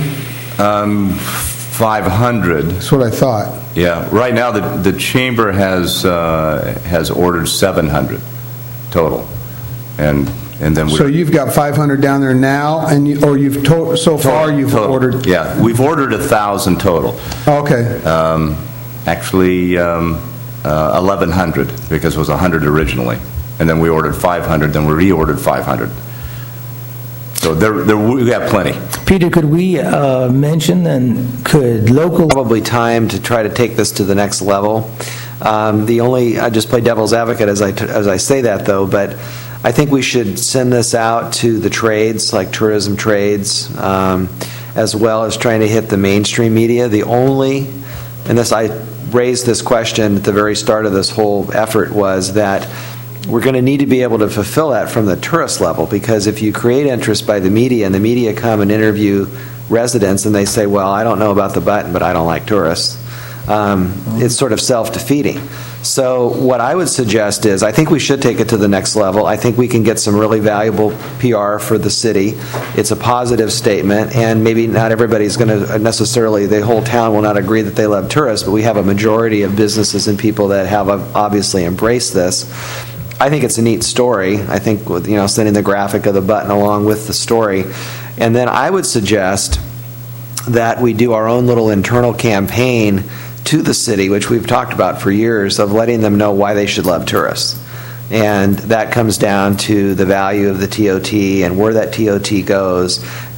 Speaker 5: 500.
Speaker 2: That's what I thought.
Speaker 5: Yeah, right now the Chamber has ordered 700 total, and then
Speaker 2: So you've got 500 down there now, and you've ordered.
Speaker 5: Yeah, we've ordered 1,000 total.
Speaker 2: Okay.
Speaker 5: Actually, 1,100 because it was 100 originally, and then we ordered 500. Then we reordered 500. So we have plenty.
Speaker 3: Peter, could we mention, and could local...
Speaker 6: Probably time to try to take this to the next level. I just play devil's advocate as I say that, though, but I think we should send this out to the trades, like tourism trades, as well as trying to hit the mainstream media. I raised this question at the very start of this whole effort, was that we're going to need to be able to fulfill that from the tourist level, because if you create interest by the media and the media come and interview residents and they say, well, I don't know about the button, but I don't like tourists, it's sort of self-defeating. So what I would suggest is, I think we should take it to the next level. I think we can get some really valuable PR for the city. It's a positive statement, and maybe not everybody's going to necessarily, the whole town will not agree that they love tourists, but we have a majority of businesses and people that have obviously embraced this. I think it's a neat story. I think sending the graphic of the button along with the story. And then I would suggest that we do our own little internal campaign to the city, which we've talked about for years, of letting them know why they should love tourists. And that comes down to the value of the TOT and where that TOT goes,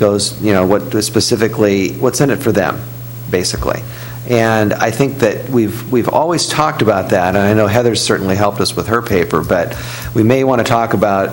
Speaker 6: what's in it for them, basically. And I think that we've always talked about that, and I know Heather's certainly helped us with her paper, but we may want to talk about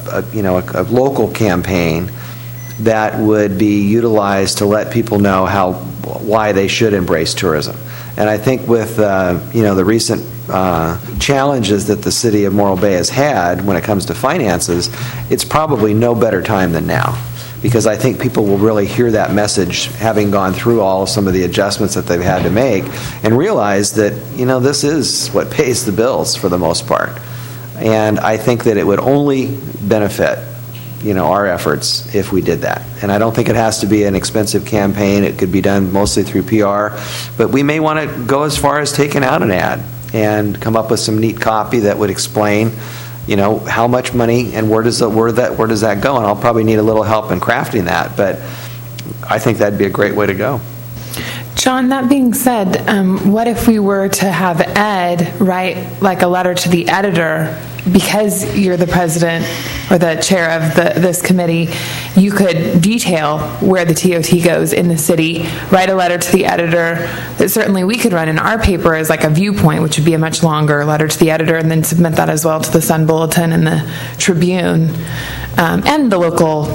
Speaker 6: a local campaign that would be utilized to let people know why they should embrace tourism. And I think with the recent challenges that the city of Morro Bay has had when it comes to finances, it's probably no better time than now, because I think people will really hear that message, having gone through some of the adjustments that they've had to make, and realize that this is what pays the bills for the most part. And I think that it would only benefit our efforts if we did that. And I don't think it has to be an expensive campaign. It could be done mostly through PR. But we may want to go as far as taking out an ad and come up with some neat copy that would explain, how much money and where does that go. And I'll probably need a little help in crafting that. But I think that'd be a great way to go.
Speaker 11: John, that being said, what if we were to have Ed write like a letter to the editor, because you're the president or the chair of this committee, you could detail where the TOT goes in the city, write a letter to the editor that certainly we could run in our paper as like a viewpoint, which would be a much longer letter to the editor, and then submit that as well to the Sun Bulletin and the Tribune, and the local,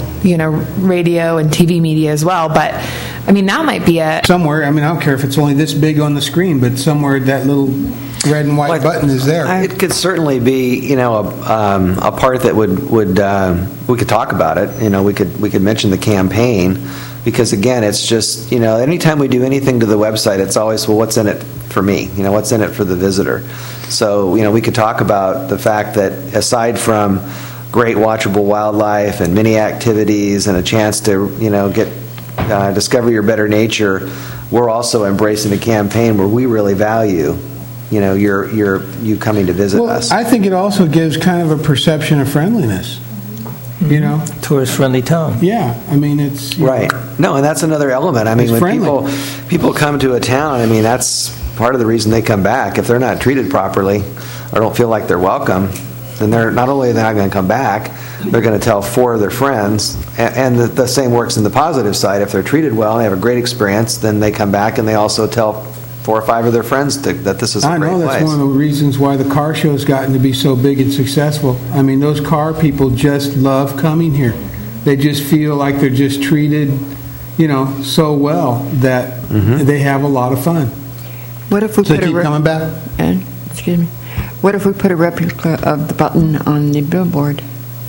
Speaker 11: radio and TV media as well. But I mean, that might be
Speaker 10: somewhere. I mean, I don't care if it's only this big on the screen, but somewhere that little red and white button is there.
Speaker 6: It could certainly be, a part that would we could talk about it. We could mention the campaign, because again, it's just anytime we do anything to the website, it's always, well, what's in it for me? What's in it for the visitor? So we could talk about the fact that aside from great watchable wildlife and many activities and a chance to discover your better nature, we're also embracing a campaign where we really value you coming to visit
Speaker 10: Well,
Speaker 6: us.
Speaker 10: I think it also gives kind of a perception of friendliness, you know?
Speaker 3: Tourist-friendly town.
Speaker 10: Yeah, I mean, it's... you
Speaker 6: Right.
Speaker 10: know,
Speaker 6: No, and that's another element. I mean,
Speaker 10: It's
Speaker 6: when
Speaker 10: friendly.
Speaker 6: people come to a town, I mean, that's part of the reason they come back. If they're not treated properly or don't feel like they're welcome, then they're not only not going to come back, they're going to tell 4 of their friends. And the same works in the positive side. If they're treated well and they have a great experience, then they come back and they also tell 4 or 5 of their friends that this is a
Speaker 10: I
Speaker 6: great
Speaker 10: know
Speaker 6: place.
Speaker 10: that's one of the reasons why the car show's gotten to be so big and successful. I mean, those car people just love coming here. They just feel like they're just treated, so well that they have a lot of fun.
Speaker 9: What if we
Speaker 10: So
Speaker 9: put
Speaker 10: keep coming back?
Speaker 9: Ed, excuse me. What if we put a replica of the button on the billboard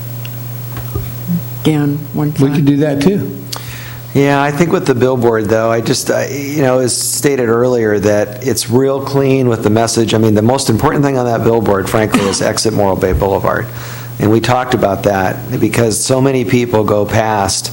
Speaker 9: down one side?
Speaker 10: We could do that too.
Speaker 6: Yeah, I think with the billboard, though, as stated earlier, that it's real clean with the message. I mean, the most important thing on that billboard, frankly, is exit Morro Bay Boulevard. And we talked about that because so many people go past.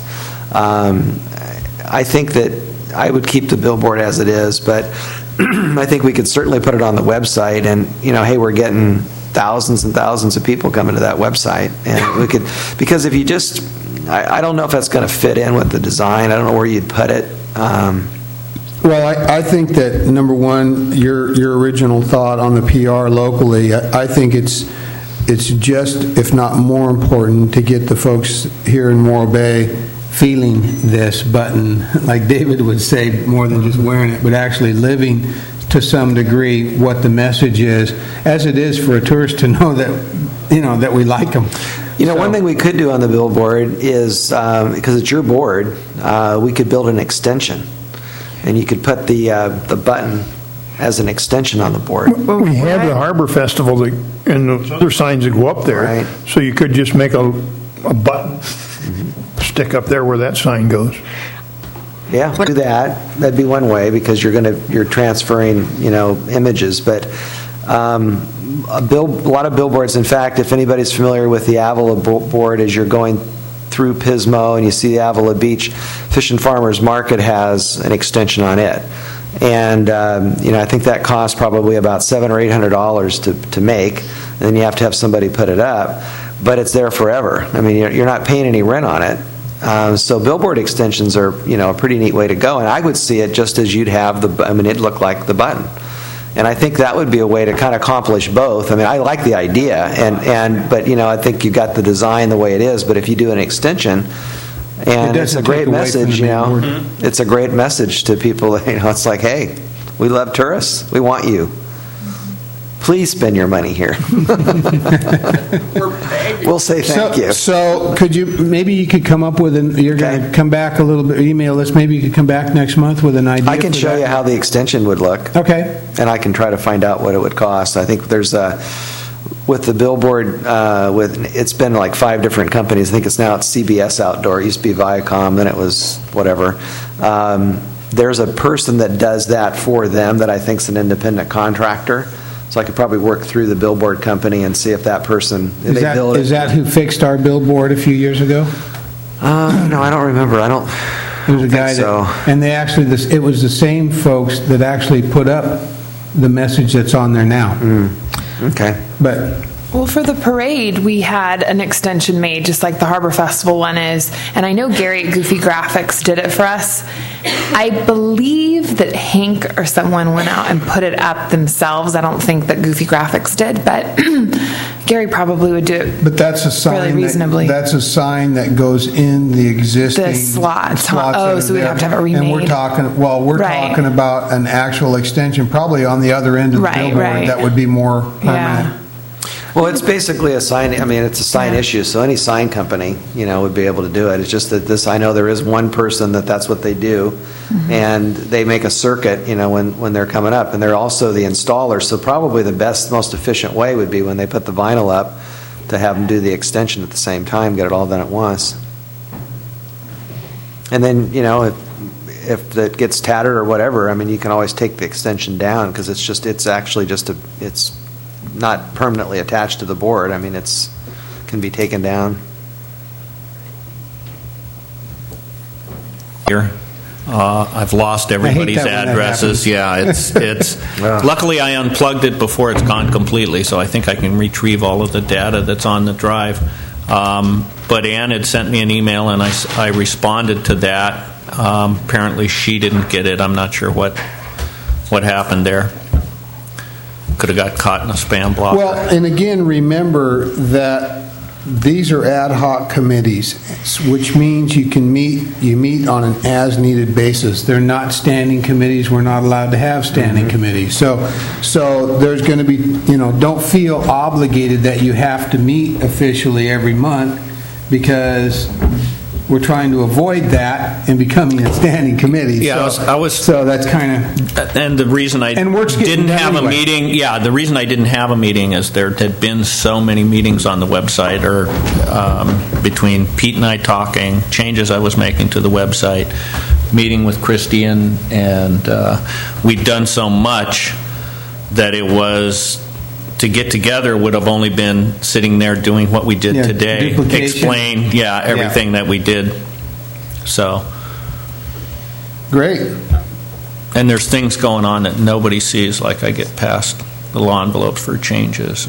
Speaker 6: I think that I would keep the billboard as it is, but I think we could certainly put it on the website and, hey, we're getting thousands and thousands of people coming to that website. And we could, because if you just, I don't know if that's going to fit in with the design. I don't know where you'd put it.
Speaker 2: Well, I think that, number one, your original thought on the PR locally, I think it's just, if not more important, to get the folks here in Morro Bay feeling this button, like David would say, more than just wearing it, but actually living to some degree what the message is, as it is for a tourist to know that, that we like them.
Speaker 6: One thing we could do on the billboard is, because it's your board, we could build an extension. And you could put the button as an extension on the board.
Speaker 1: Well, we have the Harbor Festival and those other signs that go up there.
Speaker 6: Right.
Speaker 1: So you could just make a button, stick up there where that sign goes.
Speaker 6: Yeah, do that. That'd be one way because you're transferring, images. But a lot of billboards. In fact, if anybody's familiar with the Avila board, as you're going through Pismo and you see the Avila Beach, Fish and Farmers Market has an extension on it. And, I think that costs probably about $700 or $800 to make. And then you have to have somebody put it up. But it's there forever. I mean, you're not paying any rent on it. So billboard extensions are, a pretty neat way to go. And I would see it just as you'd have it'd look like the button. And I think that would be a way to kind of accomplish both. I mean, I like the idea, but I think you got the design the way it is. But if you do an extension, and it's a great message, it's a great message to people. It's like, hey, we love tourists. We want you. Please spend your money here. We'll say thank you.
Speaker 10: So maybe you could come up with you're going to come back a little bit, email us, maybe you could come back next month with an idea.
Speaker 6: I can show you how the extension would look.
Speaker 10: Okay.
Speaker 6: And I can try to find out what it would cost. I think there's with the billboard, it's been like 5 different companies. I think it's CBS Outdoor. It used to be Viacom, then it was whatever. There's a person that does that for them that I think is an independent contractor. So I could probably work through the billboard company and see if that person...
Speaker 10: Is that who fixed our billboard a few years ago?
Speaker 6: No, I don't remember. I don't
Speaker 10: It was a guy
Speaker 6: so.
Speaker 10: And they actually, it was the same folks that actually put up the message that's on there now.
Speaker 6: Okay.
Speaker 10: But...
Speaker 11: Well, for the parade, we had an extension made, just like the Harbor Festival one is. And I know Gary at Goofy Graphics did it for us. I believe that Hank or someone went out and put it up themselves. I don't think that Goofy Graphics did, but Gary probably would do it.
Speaker 10: But that's a sign.
Speaker 11: Really reasonably.
Speaker 10: That's a sign that goes in the existing
Speaker 11: The slots.
Speaker 10: slots
Speaker 11: Oh,
Speaker 10: that
Speaker 11: so
Speaker 10: are
Speaker 11: we'd
Speaker 10: there.
Speaker 11: have to have it remade.
Speaker 10: And we're talking about an actual extension, probably on the other end of the billboard that would be more permanent.
Speaker 11: Yeah.
Speaker 6: Well, it's basically a sign. I mean, it's a sign issue, so any sign company, would be able to do it. It's just that I know there is one person that's what they do, and they make a circuit, when they're coming up, and they're also the installer. So probably the best, most efficient way would be when they put the vinyl up to have them do the extension at the same time, get it all done at once. And then, if it gets tattered or whatever, I mean, you can always take the extension down because it's not permanently attached to the board. I mean, can be taken down.
Speaker 7: Here, I've lost everybody's
Speaker 10: that when that
Speaker 7: addresses. Yeah, it's. Luckily, I unplugged it before it's gone completely, so I think I can retrieve all of the data that's on the drive. But Ann had sent me an email, and I responded to that. Apparently, she didn't get it. I'm not sure what happened there. Could have got caught in a spam blocker.
Speaker 2: Well, and again, remember that these are ad hoc committees, which means you meet on an as-needed basis.
Speaker 10: They're not standing committees. We're not allowed to have standing committees. So there's going to be, don't feel obligated that you have to meet officially every month, because we're trying to avoid that and becoming a standing committee.
Speaker 7: Yeah,
Speaker 10: so that's kind of...
Speaker 7: And the reason I didn't have a meeting... Yeah, the reason I didn't have a meeting is there had been so many meetings on the website, or between Pete and I talking, changes I was making to the website, meeting with Christy, and we'd done so much that it was... To get together would have only been sitting there doing what we did today. Explain, everything that we did. So.
Speaker 2: Great.
Speaker 7: And there's things going on that nobody sees, like I get past the law envelopes for changes.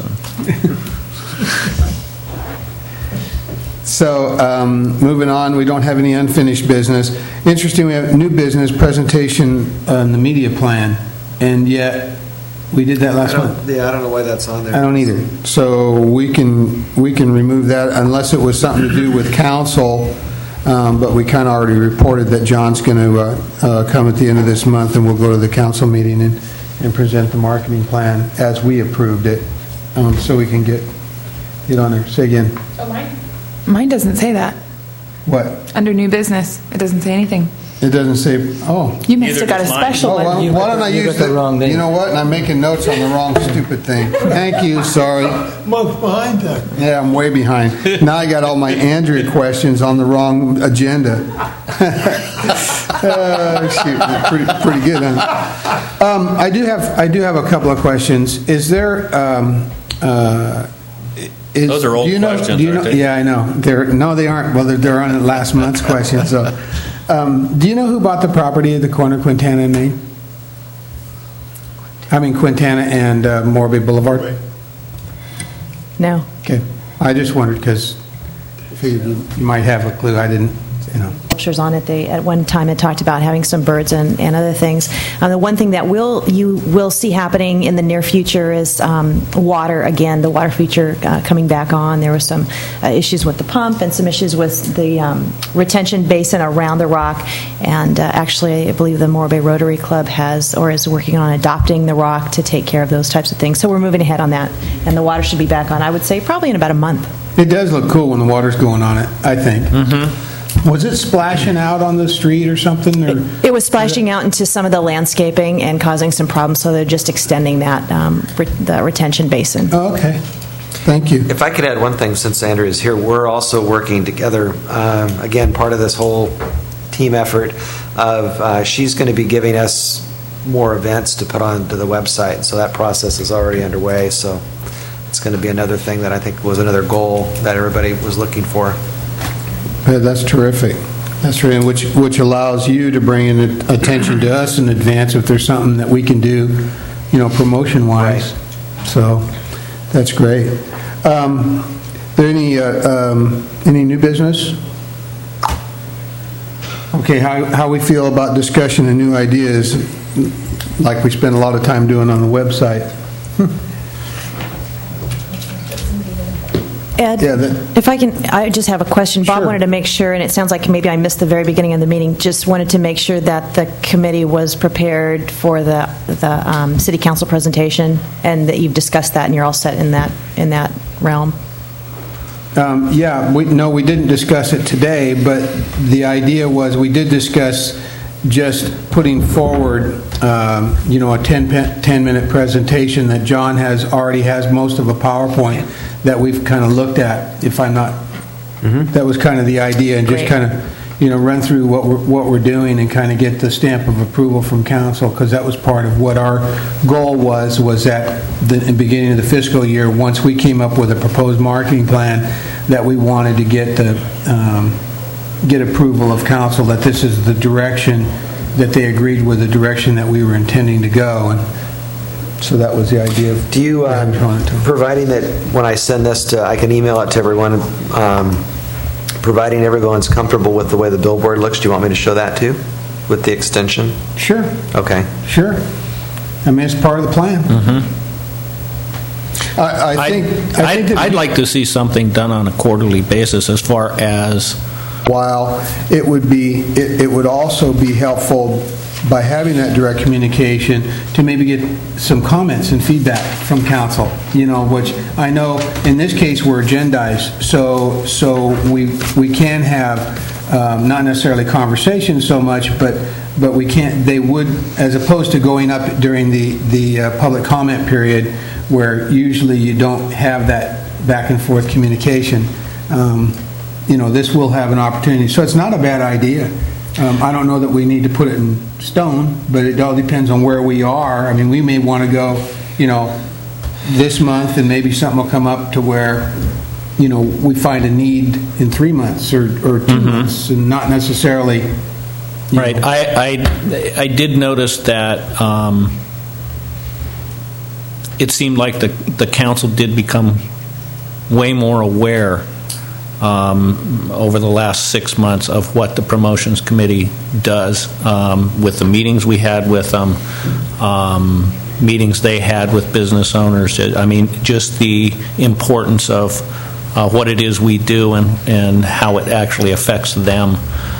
Speaker 2: So, moving on, we don't have any unfinished business. Interesting, we have new business presentation
Speaker 10: on the media plan, and yet... We did that last month.
Speaker 6: Yeah, I don't know why that's on there.
Speaker 2: I don't either. So we can remove that unless it was something to do with council. But we kind of already reported that John's going to come at the end of this month, and we'll go to the council meeting and present the marketing plan as we approved it, so we can get on there. Say again.
Speaker 11: Oh, mine doesn't say that.
Speaker 2: What?
Speaker 11: Under new business, it doesn't say anything.
Speaker 2: It doesn't say,
Speaker 11: You must have got a special one.
Speaker 2: Why don't I use
Speaker 3: the wrong name.
Speaker 2: You know what? And I'm making notes on the wrong stupid thing. Thank you, sorry.
Speaker 1: Month behind that.
Speaker 2: Yeah, I'm way behind. Now I got all my Andrea questions on the wrong agenda. Shoot, pretty good, huh?
Speaker 10: I do have a couple of questions. Is there...
Speaker 7: Those are old questions, aren't they?
Speaker 10: Yeah, I know. No, they aren't. Well, they're on last month's question. So, do you know who bought the property at the corner of Quintana and Main? I mean, Quintana and Morbe Boulevard?
Speaker 4: No.
Speaker 10: Okay. I just wondered, because I figured you might have a clue. I didn't,
Speaker 4: Sculptures on it. They at one time had talked about having some birds and other things. The one thing that you will see happening in the near future is water. Again, the water feature coming back on. There were some issues with the pump and some issues with the retention basin around the rock. And actually, I believe the Morbe Rotary Club is working on adopting the rock to take care of those types of things. So we're moving ahead on that, and the water should be back on, I would say, probably in about a month.
Speaker 10: It does look cool when the water's going on it, I think. Mm-hmm. Was it splashing out on the street or something? Or?
Speaker 4: It was splashing out into some of the landscaping and causing some problems, so they're just extending that the retention basin.
Speaker 2: Oh, okay. Thank you.
Speaker 6: If I could add one thing, since Andrea is here, we're also working together, again, part of this whole team effort of she's going to be giving us more events to put onto the website, so that process is already underway. So it's going to be another thing that I think was another goal that everybody was looking for.
Speaker 2: Yeah, that's terrific. That's right, which allows you to bring in attention to us in advance if there's something that we can do, promotion-wise. Right. So that's great. There any new business? Okay, how we feel about discussion and new ideas, like we spend a lot of time doing on the website.
Speaker 4: Ed, if I just have a question. Bob wanted to make sure, and it sounds like maybe I missed the very beginning of the meeting, just wanted to make sure that the committee was prepared for the city council presentation, and that you've discussed that and you're all set in that realm.
Speaker 10: We didn't discuss it today, but the idea was we did discuss just putting forward, a 10-minute presentation that John already has most of a PowerPoint that we've kind of looked at, if I'm not, that was kind of the idea, and just kind of, run through what we're doing and kind of get the stamp of approval from council, because that was part of what our goal was at the beginning of the fiscal year, once we came up with a proposed marketing plan, that we wanted to get approval of council that this is the direction that they agreed with the direction that we were intending to go, and so that was the idea of...
Speaker 6: Do you, providing that when I send this to, I can email it to everyone, providing everyone's comfortable with the way the billboard looks, do you want me to show that too, with the extension?
Speaker 10: Sure.
Speaker 6: Okay.
Speaker 10: Sure. I mean, it's part of the plan.
Speaker 7: I'd like to see something done on a quarterly basis as far as...
Speaker 2: While it would also be helpful by having that direct communication to maybe get some comments and feedback from council, which I know in this case we're agendized, so we can have not necessarily conversations so much, but we can't. They would, as opposed to going up during the public comment period, where usually you don't have that back and forth communication. This will have an opportunity, so it's not a bad idea. I don't know that we need to put it in stone, but it all depends on where we are. I mean, we may want to go, this month, and maybe something will come up to where, we find a need in 3 months or 2 months, and not necessarily.
Speaker 7: Right. I did notice that it seemed like the council did become way more aware over the last 6 months of what the promotions committee does, with the meetings we had with them, meetings they had with business owners. I mean, just the importance of what it is we do and how it actually affects them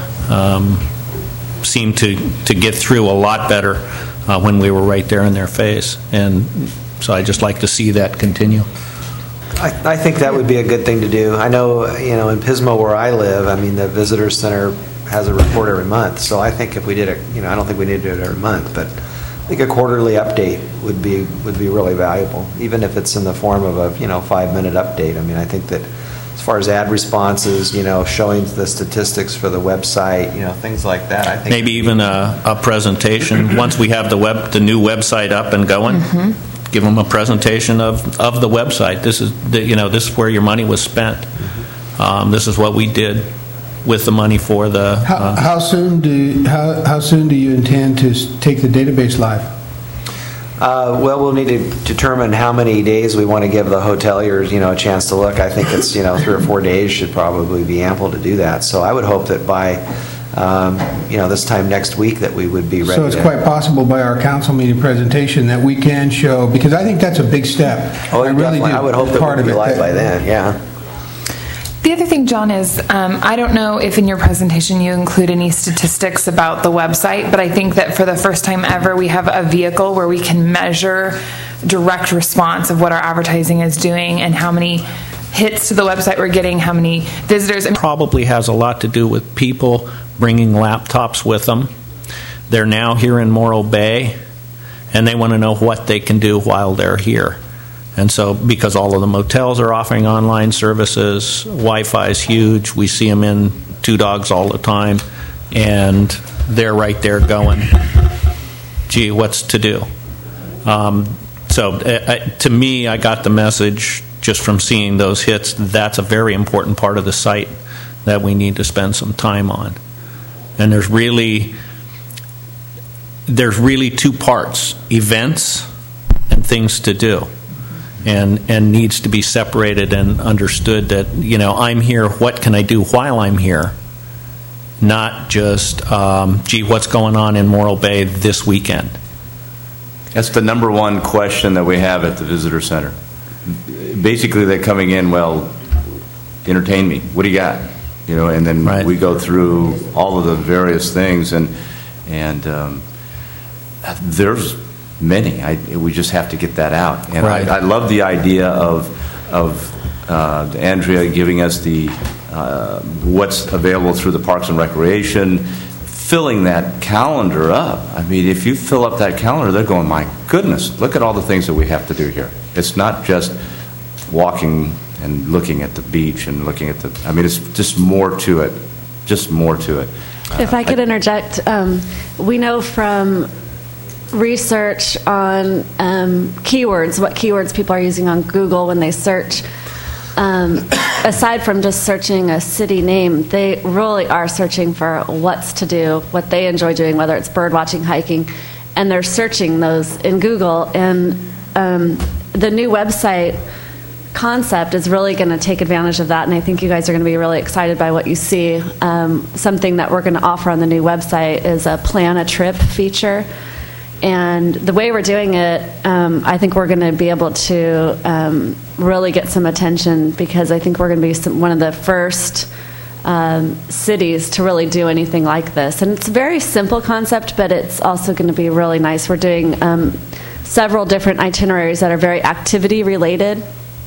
Speaker 7: seemed to get through a lot better when we were right there in their face. And so I just like to see that continue.
Speaker 6: I think that would be a good thing to do. I know, in Pismo where I live, I mean, the visitor center has a report every month. So I think if we did it, I don't think we need to do it every month, but I think a quarterly update would be really valuable, even if it's in the form of a 5-minute update. I mean, I think that as far as ad responses, showing the statistics for the website, things like that. I think
Speaker 7: maybe even a presentation once we have the new website up and going. Give them a presentation of the website. This is this is where your money was spent. This is what we did with the money for the.
Speaker 10: How soon do you intend to take the database live?
Speaker 6: Well, we'll need to determine how many days we want to give the hoteliers, a chance to look. I think it's 3 or 4 days should probably be ample to do that. So I would hope that by this time next week that we would be ready.
Speaker 10: So it's quite possible by our council meeting presentation that we can show, because I think that's a big step.
Speaker 6: Oh, I really do. I would hope that we'd be live by then, yeah.
Speaker 11: The other thing, John, is I don't know if in your presentation you include any statistics about the website, but I think that for the first time ever we have a vehicle where we can measure direct response of what our advertising is doing and how many hits to the website we're getting, how many visitors.
Speaker 7: It probably has a lot to do with people bringing laptops with them. They're now here in Morro Bay, and they want to know what they can do while they're here. And so, because all of the motels are offering online services, Wi-Fi is huge. We see them in Two Dogs all the time, and they're right there going, gee, what's to do? To me, I got the message just from seeing those hits. That's a very important part of the site that we need to spend some time on. And there's really 2 parts: events and things to do, and needs to be separated and understood that I'm here. What can I do while I'm here? Not just gee, what's going on in Morro Bay this weekend?
Speaker 5: That's the number one question that we have at the visitor center. Basically, they're coming in, well, entertain me. What do you got? And then we go through all of the various things, and there's many. We just have to get that out. And I love the idea of Andrea giving us the what's available through the Parks and Recreation, filling that calendar up. I mean, if you fill up that calendar, they're going, my goodness, look at all the things that we have to do here. It's not just walking and looking at the beach and looking at it's just more to it. If
Speaker 8: I could interject, we know from research on keywords, what keywords people are using on Google when they search aside from just searching a city name, they really are searching for what's to do, what they enjoy doing, whether it's bird watching, hiking, and they're searching those in Google. And the new website concept is really going to take advantage of that, and I think you guys are going to be really excited by what you see. Something that we're going to offer on the new website is a plan a trip feature. And the way we're doing it, I think we're going to be able to really get some attention, because I think we're going to be one of the first cities to really do anything like this. And it's a very simple concept, but it's also going to be really nice. We're doing several different itineraries that are very activity related.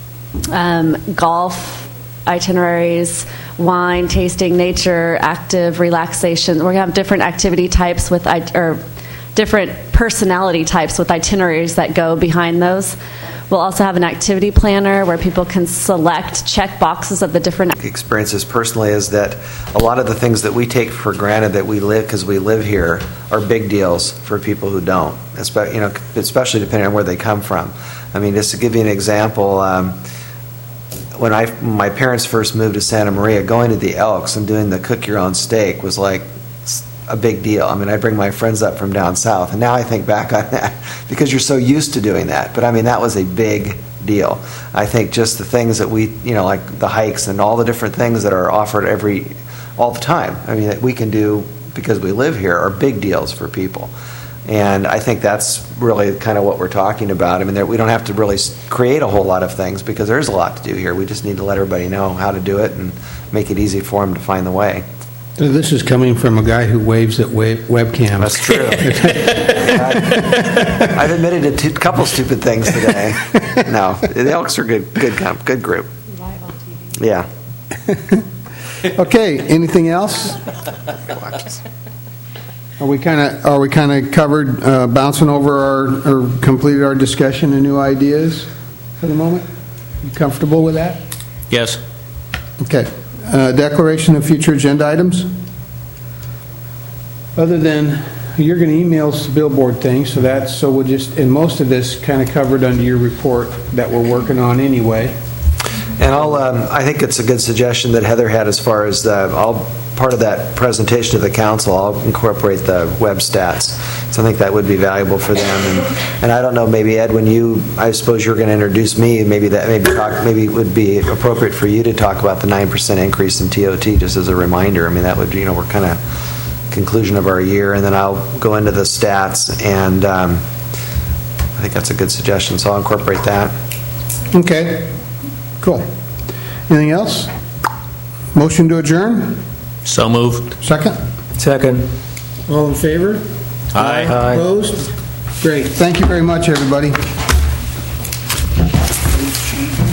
Speaker 8: Golf itineraries, wine tasting, nature, active, relaxation. We're going to have different activity types with different personality types with itineraries that go behind those. We'll also have an activity planner where people can check boxes of the different
Speaker 6: experiences personally is that a lot of the things that we take for granted that we live because we live here are big deals for people who don't, especially depending on where they come from. I mean, just to give you an example, when my parents first moved to Santa Maria, going to the Elks and doing the cook your own steak was like a big deal. I mean, I bring my friends up from down south, and now I think back on that because you're so used to doing that. But I mean, that was a big deal. I think just the things that we, like the hikes and all the different things that are offered all the time, I mean, that we can do because we live here are big deals for people. And I think that's really kind of what we're talking about. I mean, we don't have to really create a whole lot of things because there's a lot to do here. We just need to let everybody know how to do it and make it easy for them to find the way.
Speaker 10: So this is coming from a guy who waves at webcams.
Speaker 6: That's true. I've admitted to a couple stupid things today. No, the Elks are good group.
Speaker 8: Live on TV.
Speaker 6: Yeah.
Speaker 2: Okay, anything else? Are we kind of covered, bouncing over or completed our discussion of new ideas for the moment? You comfortable with that?
Speaker 7: Yes.
Speaker 2: Okay. Declaration of future agenda items?
Speaker 10: Other than, you're going to email us the billboard thing, so we'll just, and most of this kind of covered under your report that we're working on anyway.
Speaker 6: And I think it's a good suggestion that Heather had as far as part of that presentation to the council. I'll incorporate the web stats. So I think that would be valuable for them. And I don't know, maybe Ed, I suppose you're going to introduce me, maybe it would be appropriate for you to talk about the 9% increase in TOT just as a reminder. I mean, that would, we're kind of conclusion of our year, and then I'll go into the stats, and I think that's a good suggestion, so I'll incorporate that.
Speaker 2: Okay. Cool. Anything else? Motion to adjourn?
Speaker 7: So moved.
Speaker 2: Second?
Speaker 3: Second.
Speaker 2: All in favor?
Speaker 7: Aye.
Speaker 2: Opposed? Great. Thank you very much, everybody.